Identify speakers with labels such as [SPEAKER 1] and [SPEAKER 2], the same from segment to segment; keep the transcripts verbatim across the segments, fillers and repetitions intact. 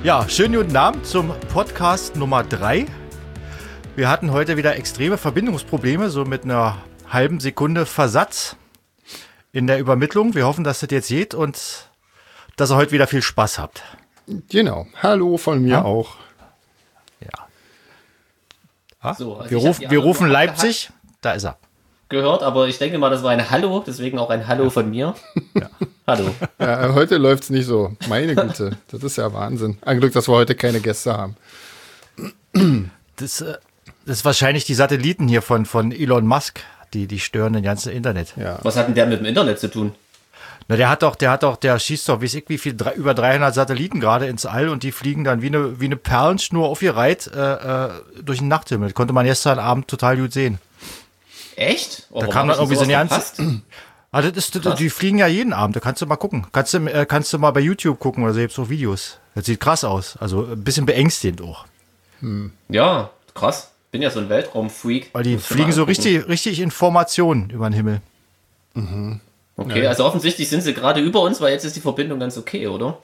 [SPEAKER 1] Ja, schönen guten Abend zum Podcast Nummer drei. Wir hatten heute wieder extreme Verbindungsprobleme, so mit einer halben Sekunde Versatz in der Übermittlung. Wir hoffen, dass das jetzt geht und dass ihr heute wieder viel Spaß habt.
[SPEAKER 2] Genau. Hallo von mir ja? auch.
[SPEAKER 1] Ja. Ah,
[SPEAKER 3] So, also
[SPEAKER 1] wir rufen, wir rufen Leipzig. Da ist er.
[SPEAKER 3] Gehört, aber ich denke mal, das war ein Hallo, deswegen auch ein Hallo von mir.
[SPEAKER 1] Ja.
[SPEAKER 3] Hallo.
[SPEAKER 2] Ja, heute läuft es nicht so. Meine Güte, das ist ja Wahnsinn. Ein Glück, dass wir heute keine Gäste haben.
[SPEAKER 1] Das, das ist wahrscheinlich die Satelliten hier von, von Elon Musk, die, die stören das ganze Internet.
[SPEAKER 2] Ja.
[SPEAKER 3] Was hat denn der mit dem Internet zu tun?
[SPEAKER 1] Na, der hat doch, der hat doch, der schießt doch, weiß ich wie viel, drei, über dreihundert Satelliten gerade ins All und die fliegen dann wie eine, wie eine Perlenschnur aufgereiht äh, äh, durch den Nachthimmel. Das konnte man gestern Abend total gut sehen.
[SPEAKER 3] Echt? Oh,
[SPEAKER 1] Da kam dann irgendwie so eine ganze.
[SPEAKER 3] ganze...
[SPEAKER 1] Ah, das ist, das, die fliegen ja jeden Abend, da kannst du mal gucken. Kannst du, äh, kannst du mal bei YouTube gucken oder selbst so Videos. Das sieht krass aus. Also ein bisschen beängstigend auch.
[SPEAKER 3] Hm. Ja, krass. Bin ja so ein Weltraumfreak.
[SPEAKER 1] Weil die fliegen so richtig, richtig Informationen über den Himmel.
[SPEAKER 2] Mhm.
[SPEAKER 3] Okay,
[SPEAKER 2] ja.
[SPEAKER 3] Also offensichtlich sind sie gerade über uns, weil jetzt ist die Verbindung ganz okay, oder?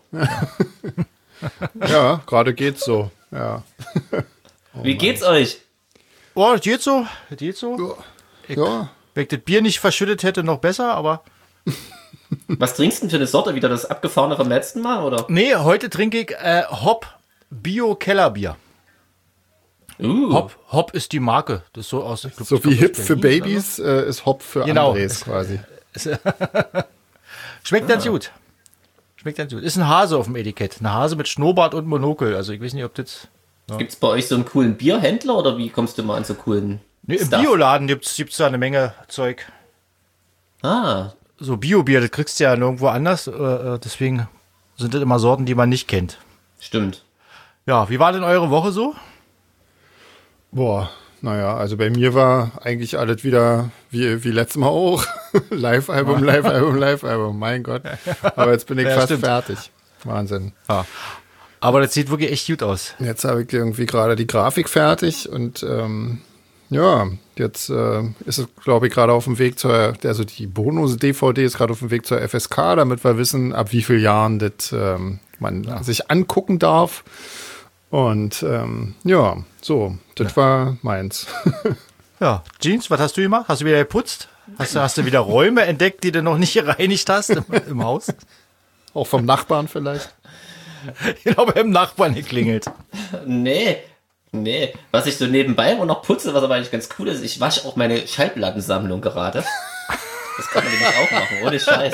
[SPEAKER 2] Ja, gerade geht's so. Ja.
[SPEAKER 3] Oh, Wie Mann. geht's euch?
[SPEAKER 1] Oh, das geht so. Das geht so.
[SPEAKER 2] Ja.
[SPEAKER 1] Ich,
[SPEAKER 2] ja.
[SPEAKER 1] Wenn ich das Bier nicht verschüttet hätte, noch besser, aber...
[SPEAKER 3] Was trinkst du denn für eine Sorte? Wieder das abgefahrene vom letzten Mal, oder?
[SPEAKER 1] Nee, heute trinke ich äh, Hop Bio-Kellerbier.
[SPEAKER 3] Uh.
[SPEAKER 1] Hop, Hop ist die Marke. Das ist so aus.
[SPEAKER 2] Glaub, so wie Hip für Babys äh, ist Hop für
[SPEAKER 1] genau.
[SPEAKER 2] Andres quasi.
[SPEAKER 1] Schmeckt ganz gut. Schmeckt ganz gut. Ist ein Hase auf dem Etikett. Ein Hase mit Schnurrbart und Monokel. Also ich weiß nicht, ob das... Ja.
[SPEAKER 3] Gibt es bei euch so einen coolen Bierhändler oder wie kommst du mal an so coolen
[SPEAKER 1] Nee, im
[SPEAKER 3] Stuff?
[SPEAKER 1] Bioladen gibt es da eine Menge Zeug.
[SPEAKER 3] Ah.
[SPEAKER 1] So Bio-Bier, das kriegst du ja nirgendwo anders. Äh, deswegen sind das immer Sorten, die man nicht kennt.
[SPEAKER 3] Stimmt.
[SPEAKER 1] Ja, wie war denn eure Woche so?
[SPEAKER 2] Boah, naja, also bei mir war eigentlich alles wieder wie, wie letztes Mal auch. Live-Album, Live-Album, Live-Album, mein Gott. Aber jetzt bin ich
[SPEAKER 1] Ja,
[SPEAKER 2] fast
[SPEAKER 1] stimmt.
[SPEAKER 2] fertig. Wahnsinn.
[SPEAKER 1] Ja. Aber das sieht wirklich echt gut aus.
[SPEAKER 2] Jetzt habe ich irgendwie gerade die Grafik fertig und ähm, ja, jetzt äh, ist es, glaube ich, gerade auf dem Weg zur, also die Bonus-D V D ist gerade auf dem Weg zur F S K, damit wir wissen, ab wie vielen Jahren das ähm, man ja. sich angucken darf. Und ähm, ja, so, das ja. war meins.
[SPEAKER 1] Ja, Jeans, was hast du gemacht? Hast du wieder geputzt? Hast du, hast du wieder Räume entdeckt, die du noch nicht gereinigt hast im, im Haus?
[SPEAKER 2] Auch vom Nachbarn vielleicht?
[SPEAKER 1] Ich glaube, beim Nachbarn geklingelt.
[SPEAKER 3] Nee, nee. Was ich so nebenbei immer noch putze, was aber eigentlich ganz cool ist, ich wasche auch meine Schallplattensammlung gerade. Das kann man nämlich auch machen, ohne Scheiß.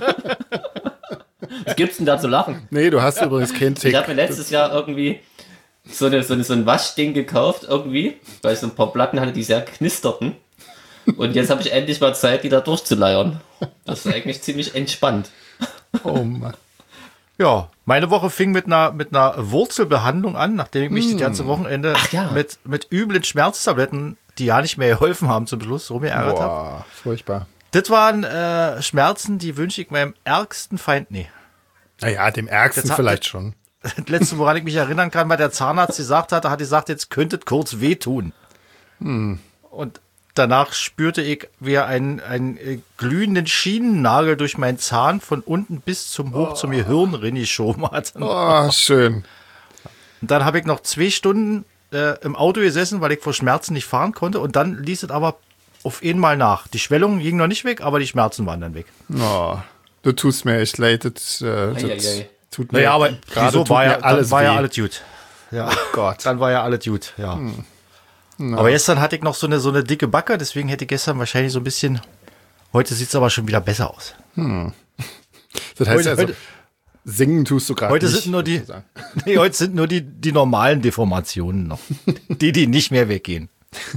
[SPEAKER 3] Was gibt's denn da zu lachen?
[SPEAKER 2] Nee, du hast übrigens keinen Tick.
[SPEAKER 3] Ich habe mir letztes Jahr irgendwie so, eine, so, eine, so ein Waschding gekauft, irgendwie, weil ich so ein paar Platten hatte, die sehr knisterten. Und jetzt habe ich endlich mal Zeit, die da durchzuleiern. Das ist eigentlich ziemlich entspannt.
[SPEAKER 2] Oh Mann.
[SPEAKER 1] Ja, meine Woche fing mit einer, mit einer Wurzelbehandlung an, nachdem ich mich mm. das ganze Wochenende ja. mit, mit üblen Schmerztabletten, die ja nicht mehr geholfen haben, zum Schluss rumgeärgert habe.
[SPEAKER 2] Boah, furchtbar.
[SPEAKER 1] Das waren äh, Schmerzen, die wünsche ich meinem ärgsten Feind nie.
[SPEAKER 2] Naja, dem ärgsten
[SPEAKER 1] hat,
[SPEAKER 2] vielleicht schon.
[SPEAKER 1] Das letzte, woran ich mich erinnern kann, weil der Zahnarzt gesagt hat, er hat gesagt, jetzt könnte es kurz wehtun.
[SPEAKER 2] Hm.
[SPEAKER 1] Und danach spürte ich, wie er einen, einen äh, glühenden Schienennagel durch meinen Zahn von unten bis zum hoch oh. zum Gehirn reingeschoben hat.
[SPEAKER 2] Oh, schön.
[SPEAKER 1] Und dann habe ich noch zwei Stunden äh, im Auto gesessen, weil ich vor Schmerzen nicht fahren konnte. Und dann ließ es aber auf einmal nach. Die Schwellung ging noch nicht weg, aber die Schmerzen waren dann weg.
[SPEAKER 2] Oh, du tust mir echt leid. Das, äh, das
[SPEAKER 3] ei, ei, ei.
[SPEAKER 2] tut mir
[SPEAKER 1] naja, aber
[SPEAKER 2] gerade
[SPEAKER 1] so war, ja,
[SPEAKER 2] alles
[SPEAKER 1] war
[SPEAKER 2] weh.
[SPEAKER 1] ja alles gut. Ja.
[SPEAKER 2] Oh Gott.
[SPEAKER 1] Dann war ja alles gut, ja.
[SPEAKER 2] Hm. No.
[SPEAKER 1] Aber gestern hatte ich noch so eine, so eine dicke Backe, deswegen hätte ich gestern wahrscheinlich so ein bisschen. Heute sieht es aber schon wieder besser aus.
[SPEAKER 2] Hm. Das heißt
[SPEAKER 1] heute,
[SPEAKER 2] also,
[SPEAKER 1] heute,
[SPEAKER 2] singen tust du gerade
[SPEAKER 1] heute
[SPEAKER 2] nicht.
[SPEAKER 1] Sind nur die, nee, heute sind nur die, die normalen Deformationen noch. Die, die nicht mehr weggehen.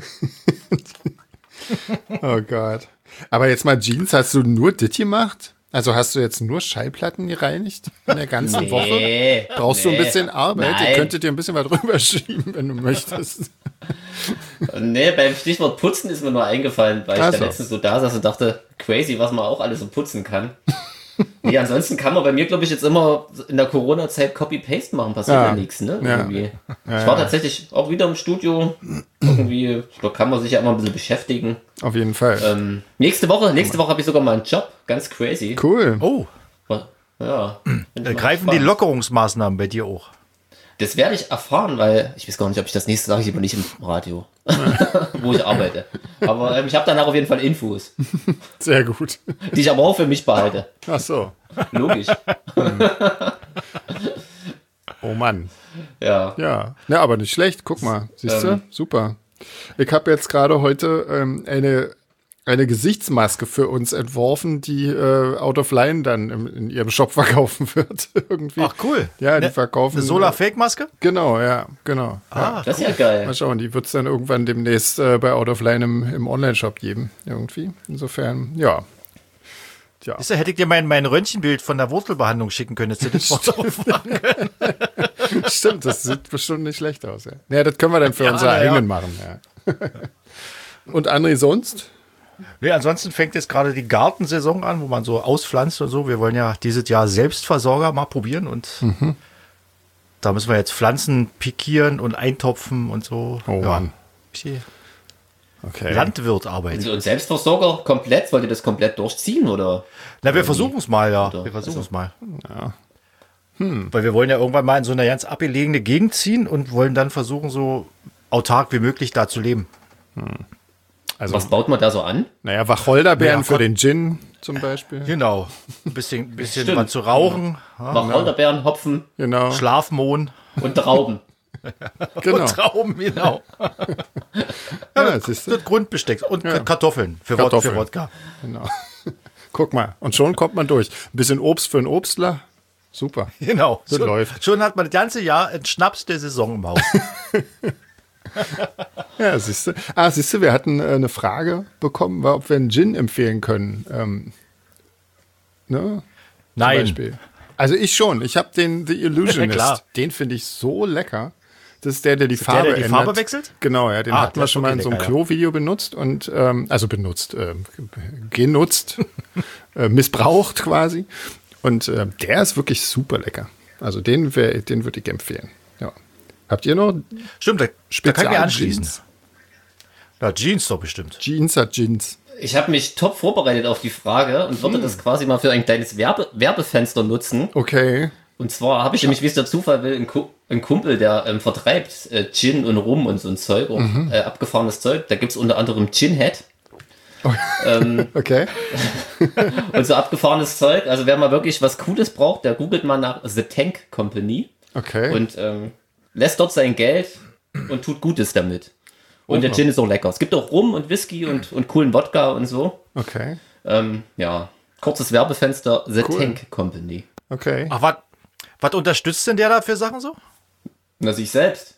[SPEAKER 2] Oh Gott. Aber jetzt mal Jeans, hast du nur das gemacht? Also hast du jetzt nur Schallplatten gereinigt in der ganzen
[SPEAKER 3] nee,
[SPEAKER 2] Woche? Brauchst
[SPEAKER 3] nee,
[SPEAKER 2] du ein bisschen Arbeit?
[SPEAKER 3] Nein.
[SPEAKER 2] Ihr könntet dir ein bisschen was rüberschieben, wenn du möchtest.
[SPEAKER 3] Nee, beim Stichwort Putzen ist mir nur eingefallen, weil ich
[SPEAKER 2] Also.
[SPEAKER 3] da letztens so da saß und dachte, crazy, was man auch alles so putzen kann. Nee, ansonsten kann man bei mir, glaube ich, jetzt immer in der Corona-Zeit Copy-Paste machen, passiert ja,
[SPEAKER 2] ja
[SPEAKER 3] nichts, ne?
[SPEAKER 2] Ja.
[SPEAKER 3] Irgendwie.
[SPEAKER 2] Ja,
[SPEAKER 3] ich war
[SPEAKER 2] ja.
[SPEAKER 3] tatsächlich auch wieder im Studio. Irgendwie, da kann man sich ja immer ein bisschen beschäftigen.
[SPEAKER 2] Auf jeden Fall.
[SPEAKER 3] Ähm, nächste Woche, nächste Woche habe ich sogar mal einen Job. Ganz crazy.
[SPEAKER 2] Cool.
[SPEAKER 1] Oh,
[SPEAKER 3] Ja.
[SPEAKER 1] da greifen die Lockerungsmaßnahmen bei dir auch.
[SPEAKER 3] das werde ich erfahren, weil ich weiß gar nicht, ob ich das nächste sage ich immer nicht im Radio, wo ich arbeite. Aber ähm, ich habe danach auf jeden Fall Infos,
[SPEAKER 2] Sehr gut.
[SPEAKER 3] die ich aber auch für mich behalte.
[SPEAKER 2] Ach so.
[SPEAKER 3] Logisch.
[SPEAKER 2] Oh Mann.
[SPEAKER 3] Ja.
[SPEAKER 2] Ja. Na, aber nicht schlecht. Guck mal. Siehst du?
[SPEAKER 3] Ähm.
[SPEAKER 2] Super. Ich habe jetzt gerade heute ähm, eine, eine Gesichtsmaske für uns entworfen, die äh, Out of Line dann im, in ihrem Shop verkaufen wird. Irgendwie.
[SPEAKER 1] Ach, cool.
[SPEAKER 2] Ja, die
[SPEAKER 1] Ne-
[SPEAKER 2] verkaufen.
[SPEAKER 1] Eine Solar-Fake-Maske?
[SPEAKER 2] Genau, ja, genau.
[SPEAKER 1] Ah,
[SPEAKER 3] Das ist ja geil.
[SPEAKER 2] Mal schauen, die wird es dann irgendwann demnächst äh, bei Out of Line im, im Online-Shop geben. Irgendwie. Insofern, ja. Tja.
[SPEAKER 1] Siehst du, hätte ich dir mein, mein Röntgenbild von der Wurzelbehandlung schicken können, dass du das Foto aufmachen können.
[SPEAKER 2] Stimmt, das sieht bestimmt nicht schlecht aus. Ja, ja das können wir dann für
[SPEAKER 1] Ja,
[SPEAKER 2] unsere
[SPEAKER 1] na ja.
[SPEAKER 2] eigenen machen. Ja. Und André, sonst?
[SPEAKER 1] Nee, ansonsten fängt jetzt gerade die Gartensaison an, wo man so auspflanzt und so. Wir wollen ja dieses Jahr Selbstversorger mal probieren und
[SPEAKER 2] Mhm.
[SPEAKER 1] da müssen wir jetzt Pflanzen pikieren und eintopfen und so.
[SPEAKER 2] Oh
[SPEAKER 1] ja.
[SPEAKER 2] Mann.
[SPEAKER 1] Bisschen
[SPEAKER 2] Okay.
[SPEAKER 1] Landwirtarbeit.
[SPEAKER 3] Und Selbstversorger komplett, wollt ihr das komplett durchziehen, oder?
[SPEAKER 1] Na, wir versuchen es mal, ja.
[SPEAKER 3] Oder-
[SPEAKER 1] Wir versuchen es
[SPEAKER 3] also-
[SPEAKER 1] mal. Weil wir wollen ja irgendwann mal in so eine ganz abgelegene Gegend ziehen und wollen dann versuchen, so autark wie möglich da zu leben.
[SPEAKER 2] Also,
[SPEAKER 3] Was baut man da so an?
[SPEAKER 2] naja, Wacholderbeeren
[SPEAKER 1] Ja,
[SPEAKER 2] für
[SPEAKER 1] Gott.
[SPEAKER 2] den Gin zum Beispiel.
[SPEAKER 1] Genau. Ein bisschen, bisschen
[SPEAKER 3] Stimmt.
[SPEAKER 1] was zu rauchen, ja.
[SPEAKER 3] Wacholderbeeren, Hopfen
[SPEAKER 2] Genau,
[SPEAKER 1] Schlafmohn.
[SPEAKER 3] und Trauben.
[SPEAKER 2] genau.
[SPEAKER 1] Trauben, genau.
[SPEAKER 2] Ja, siehst du?
[SPEAKER 1] Das Grundbesteck. Und
[SPEAKER 2] Ja.
[SPEAKER 1] Kartoffeln für, Wod-
[SPEAKER 2] Kartoffeln.
[SPEAKER 1] für Wodka.
[SPEAKER 2] Genau. Guck mal, und schon kommt man durch. Ein bisschen Obst für einen Obstler. Super.
[SPEAKER 1] Genau.
[SPEAKER 2] Das
[SPEAKER 1] schon,
[SPEAKER 2] läuft.
[SPEAKER 1] schon hat man das ganze Jahr einen Schnaps der Saison im Haus.
[SPEAKER 2] Ja, siehst du. Ah, siehst du, wir hatten äh, eine Frage bekommen, war, ob wir einen Gin empfehlen können. Ähm, ne? Zum
[SPEAKER 1] Nein.
[SPEAKER 2] Beispiel. Also ich schon. Ich habe den The
[SPEAKER 1] Ja,
[SPEAKER 2] Illusionist.
[SPEAKER 1] klar.
[SPEAKER 2] Den finde ich so lecker. Das ist der, der die
[SPEAKER 1] der,
[SPEAKER 2] Farbe
[SPEAKER 1] der die
[SPEAKER 2] ändert.
[SPEAKER 1] Farbe wechselt?
[SPEAKER 2] Genau, ja, den
[SPEAKER 1] Ah,
[SPEAKER 2] hatten
[SPEAKER 1] der
[SPEAKER 2] wir
[SPEAKER 1] ist
[SPEAKER 2] schon mal in
[SPEAKER 1] wirklich
[SPEAKER 2] so einem
[SPEAKER 1] lecker, ja.
[SPEAKER 2] Klo-Video benutzt und ähm, also benutzt, ähm, genutzt, äh, missbraucht quasi. Und äh, der ist wirklich super lecker. Also den, wär- den würde ich empfehlen. Ja. Habt ihr noch
[SPEAKER 1] Stimmt, da, da kann ich mir anschließen.
[SPEAKER 2] Spezial-Jeans?
[SPEAKER 1] Ja, Jeans doch bestimmt.
[SPEAKER 2] Jeans hat Jeans.
[SPEAKER 3] Ich habe mich top vorbereitet auf die Frage und würde das quasi mal für ein kleines Werbe Werbefenster nutzen.
[SPEAKER 2] Okay.
[SPEAKER 3] Und zwar habe ich nämlich, wie es der Zufall will, einen, Ku einen Kumpel, der ähm, vertreibt äh, Gin und Rum und so ein Zeug, auch, äh, abgefahrenes Zeug. Da gibt es unter anderem Gin Head
[SPEAKER 2] Okay.
[SPEAKER 3] und so abgefahrenes Zeug. Also wer mal wirklich was Cooles braucht, der googelt mal nach The Tank Company
[SPEAKER 2] Okay.
[SPEAKER 3] und ähm, lässt dort sein Geld und tut Gutes damit. Und der Gin ist auch lecker. Es gibt auch Rum und Whisky und, und coolen Wodka und so.
[SPEAKER 2] okay.
[SPEAKER 3] Ähm, ja, kurzes Werbefenster, The
[SPEAKER 2] Cool.
[SPEAKER 3] Tank Company.
[SPEAKER 2] Okay.
[SPEAKER 1] Ach, was was unterstützt denn der da für Sachen so?
[SPEAKER 3] Na, sich selbst.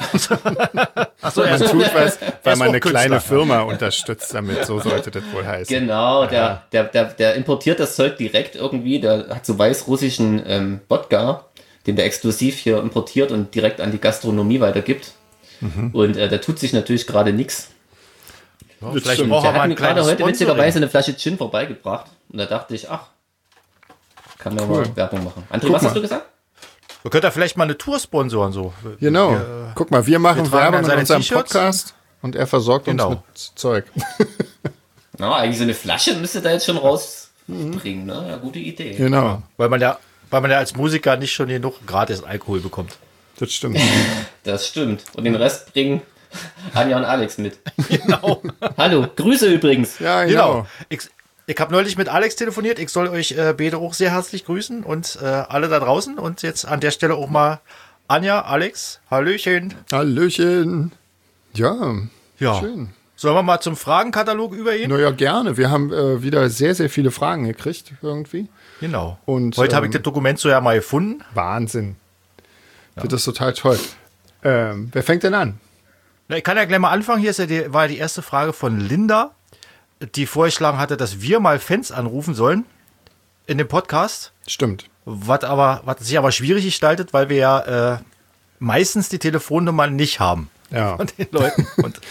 [SPEAKER 1] Achso,
[SPEAKER 2] Man tut was, weil
[SPEAKER 1] ist
[SPEAKER 2] man
[SPEAKER 1] auch
[SPEAKER 2] eine
[SPEAKER 1] Künstler.
[SPEAKER 2] kleine Firma unterstützt damit. So sollte das wohl heißen.
[SPEAKER 3] Genau, der, der, der, der importiert das Zeug direkt irgendwie. Der hat so weißrussischen ähm, Wodka, den der exklusiv hier importiert und direkt an die Gastronomie weitergibt.
[SPEAKER 2] Mhm.
[SPEAKER 3] Und äh, der tut sich natürlich gerade nichts.
[SPEAKER 1] Ja,
[SPEAKER 2] Das
[SPEAKER 1] vielleicht
[SPEAKER 2] stimmt.
[SPEAKER 1] braucht
[SPEAKER 3] Der
[SPEAKER 1] er mal
[SPEAKER 3] hat
[SPEAKER 1] ein
[SPEAKER 3] mir gerade
[SPEAKER 1] kleines
[SPEAKER 3] heute witzigerweise
[SPEAKER 1] Sponsoring.
[SPEAKER 3] eine Flasche Gin vorbeigebracht. Und da dachte ich, ach, kann man
[SPEAKER 2] Cool.
[SPEAKER 3] mal Werbung machen. André,
[SPEAKER 2] Guck
[SPEAKER 3] was
[SPEAKER 2] mal.
[SPEAKER 3] hast du gesagt?
[SPEAKER 1] Wir könnten ja vielleicht mal eine Tour sponsoren so.
[SPEAKER 2] Genau.
[SPEAKER 1] Wir,
[SPEAKER 2] Guck mal, wir machen
[SPEAKER 1] wir tragen
[SPEAKER 2] Werbung
[SPEAKER 1] dann
[SPEAKER 2] in
[SPEAKER 1] seine
[SPEAKER 2] unserem
[SPEAKER 1] T-Shirts.
[SPEAKER 2] Podcast und er versorgt
[SPEAKER 1] Genau.
[SPEAKER 2] uns mit Zeug.
[SPEAKER 3] Na, eigentlich so eine Flasche müsste da jetzt schon rausbringen. Ne? Ja, gute Idee.
[SPEAKER 2] Genau.
[SPEAKER 1] weil man ja, weil man ja als Musiker nicht schon genug gratis Alkohol bekommt.
[SPEAKER 2] Das stimmt.
[SPEAKER 3] Das stimmt. Und den Rest bringen Anja und Alex mit.
[SPEAKER 1] Genau.
[SPEAKER 3] Hallo, Grüße übrigens.
[SPEAKER 2] Ja,
[SPEAKER 1] Genau.
[SPEAKER 2] genau.
[SPEAKER 1] Ich, ich habe neulich mit Alex telefoniert. Ich soll euch äh, beide auch sehr herzlich grüßen und äh, alle da draußen. Und jetzt an der Stelle auch mal Anja, Alex, Hallöchen.
[SPEAKER 2] Hallöchen. Ja,
[SPEAKER 1] Ja.
[SPEAKER 2] schön.
[SPEAKER 1] Sollen wir mal zum Fragenkatalog übergehen?
[SPEAKER 2] Naja, gerne. Wir haben äh, wieder sehr, sehr viele Fragen gekriegt irgendwie.
[SPEAKER 1] Genau.
[SPEAKER 2] Und,
[SPEAKER 1] Heute habe ich
[SPEAKER 2] ähm,
[SPEAKER 1] das Dokument so ja mal gefunden.
[SPEAKER 2] Wahnsinn. Das ist total toll. Ähm, wer fängt denn an?
[SPEAKER 1] Na, ich kann ja gleich mal anfangen. Hier ist ja die, war die erste Frage von Linda, die vorgeschlagen hatte, dass wir mal Fans anrufen sollen in dem Podcast.
[SPEAKER 2] Stimmt.
[SPEAKER 1] Was aber, was sich aber schwierig gestaltet, weil wir ja äh, meistens die Telefonnummern nicht haben
[SPEAKER 2] Ja.
[SPEAKER 1] von den Leuten. Und,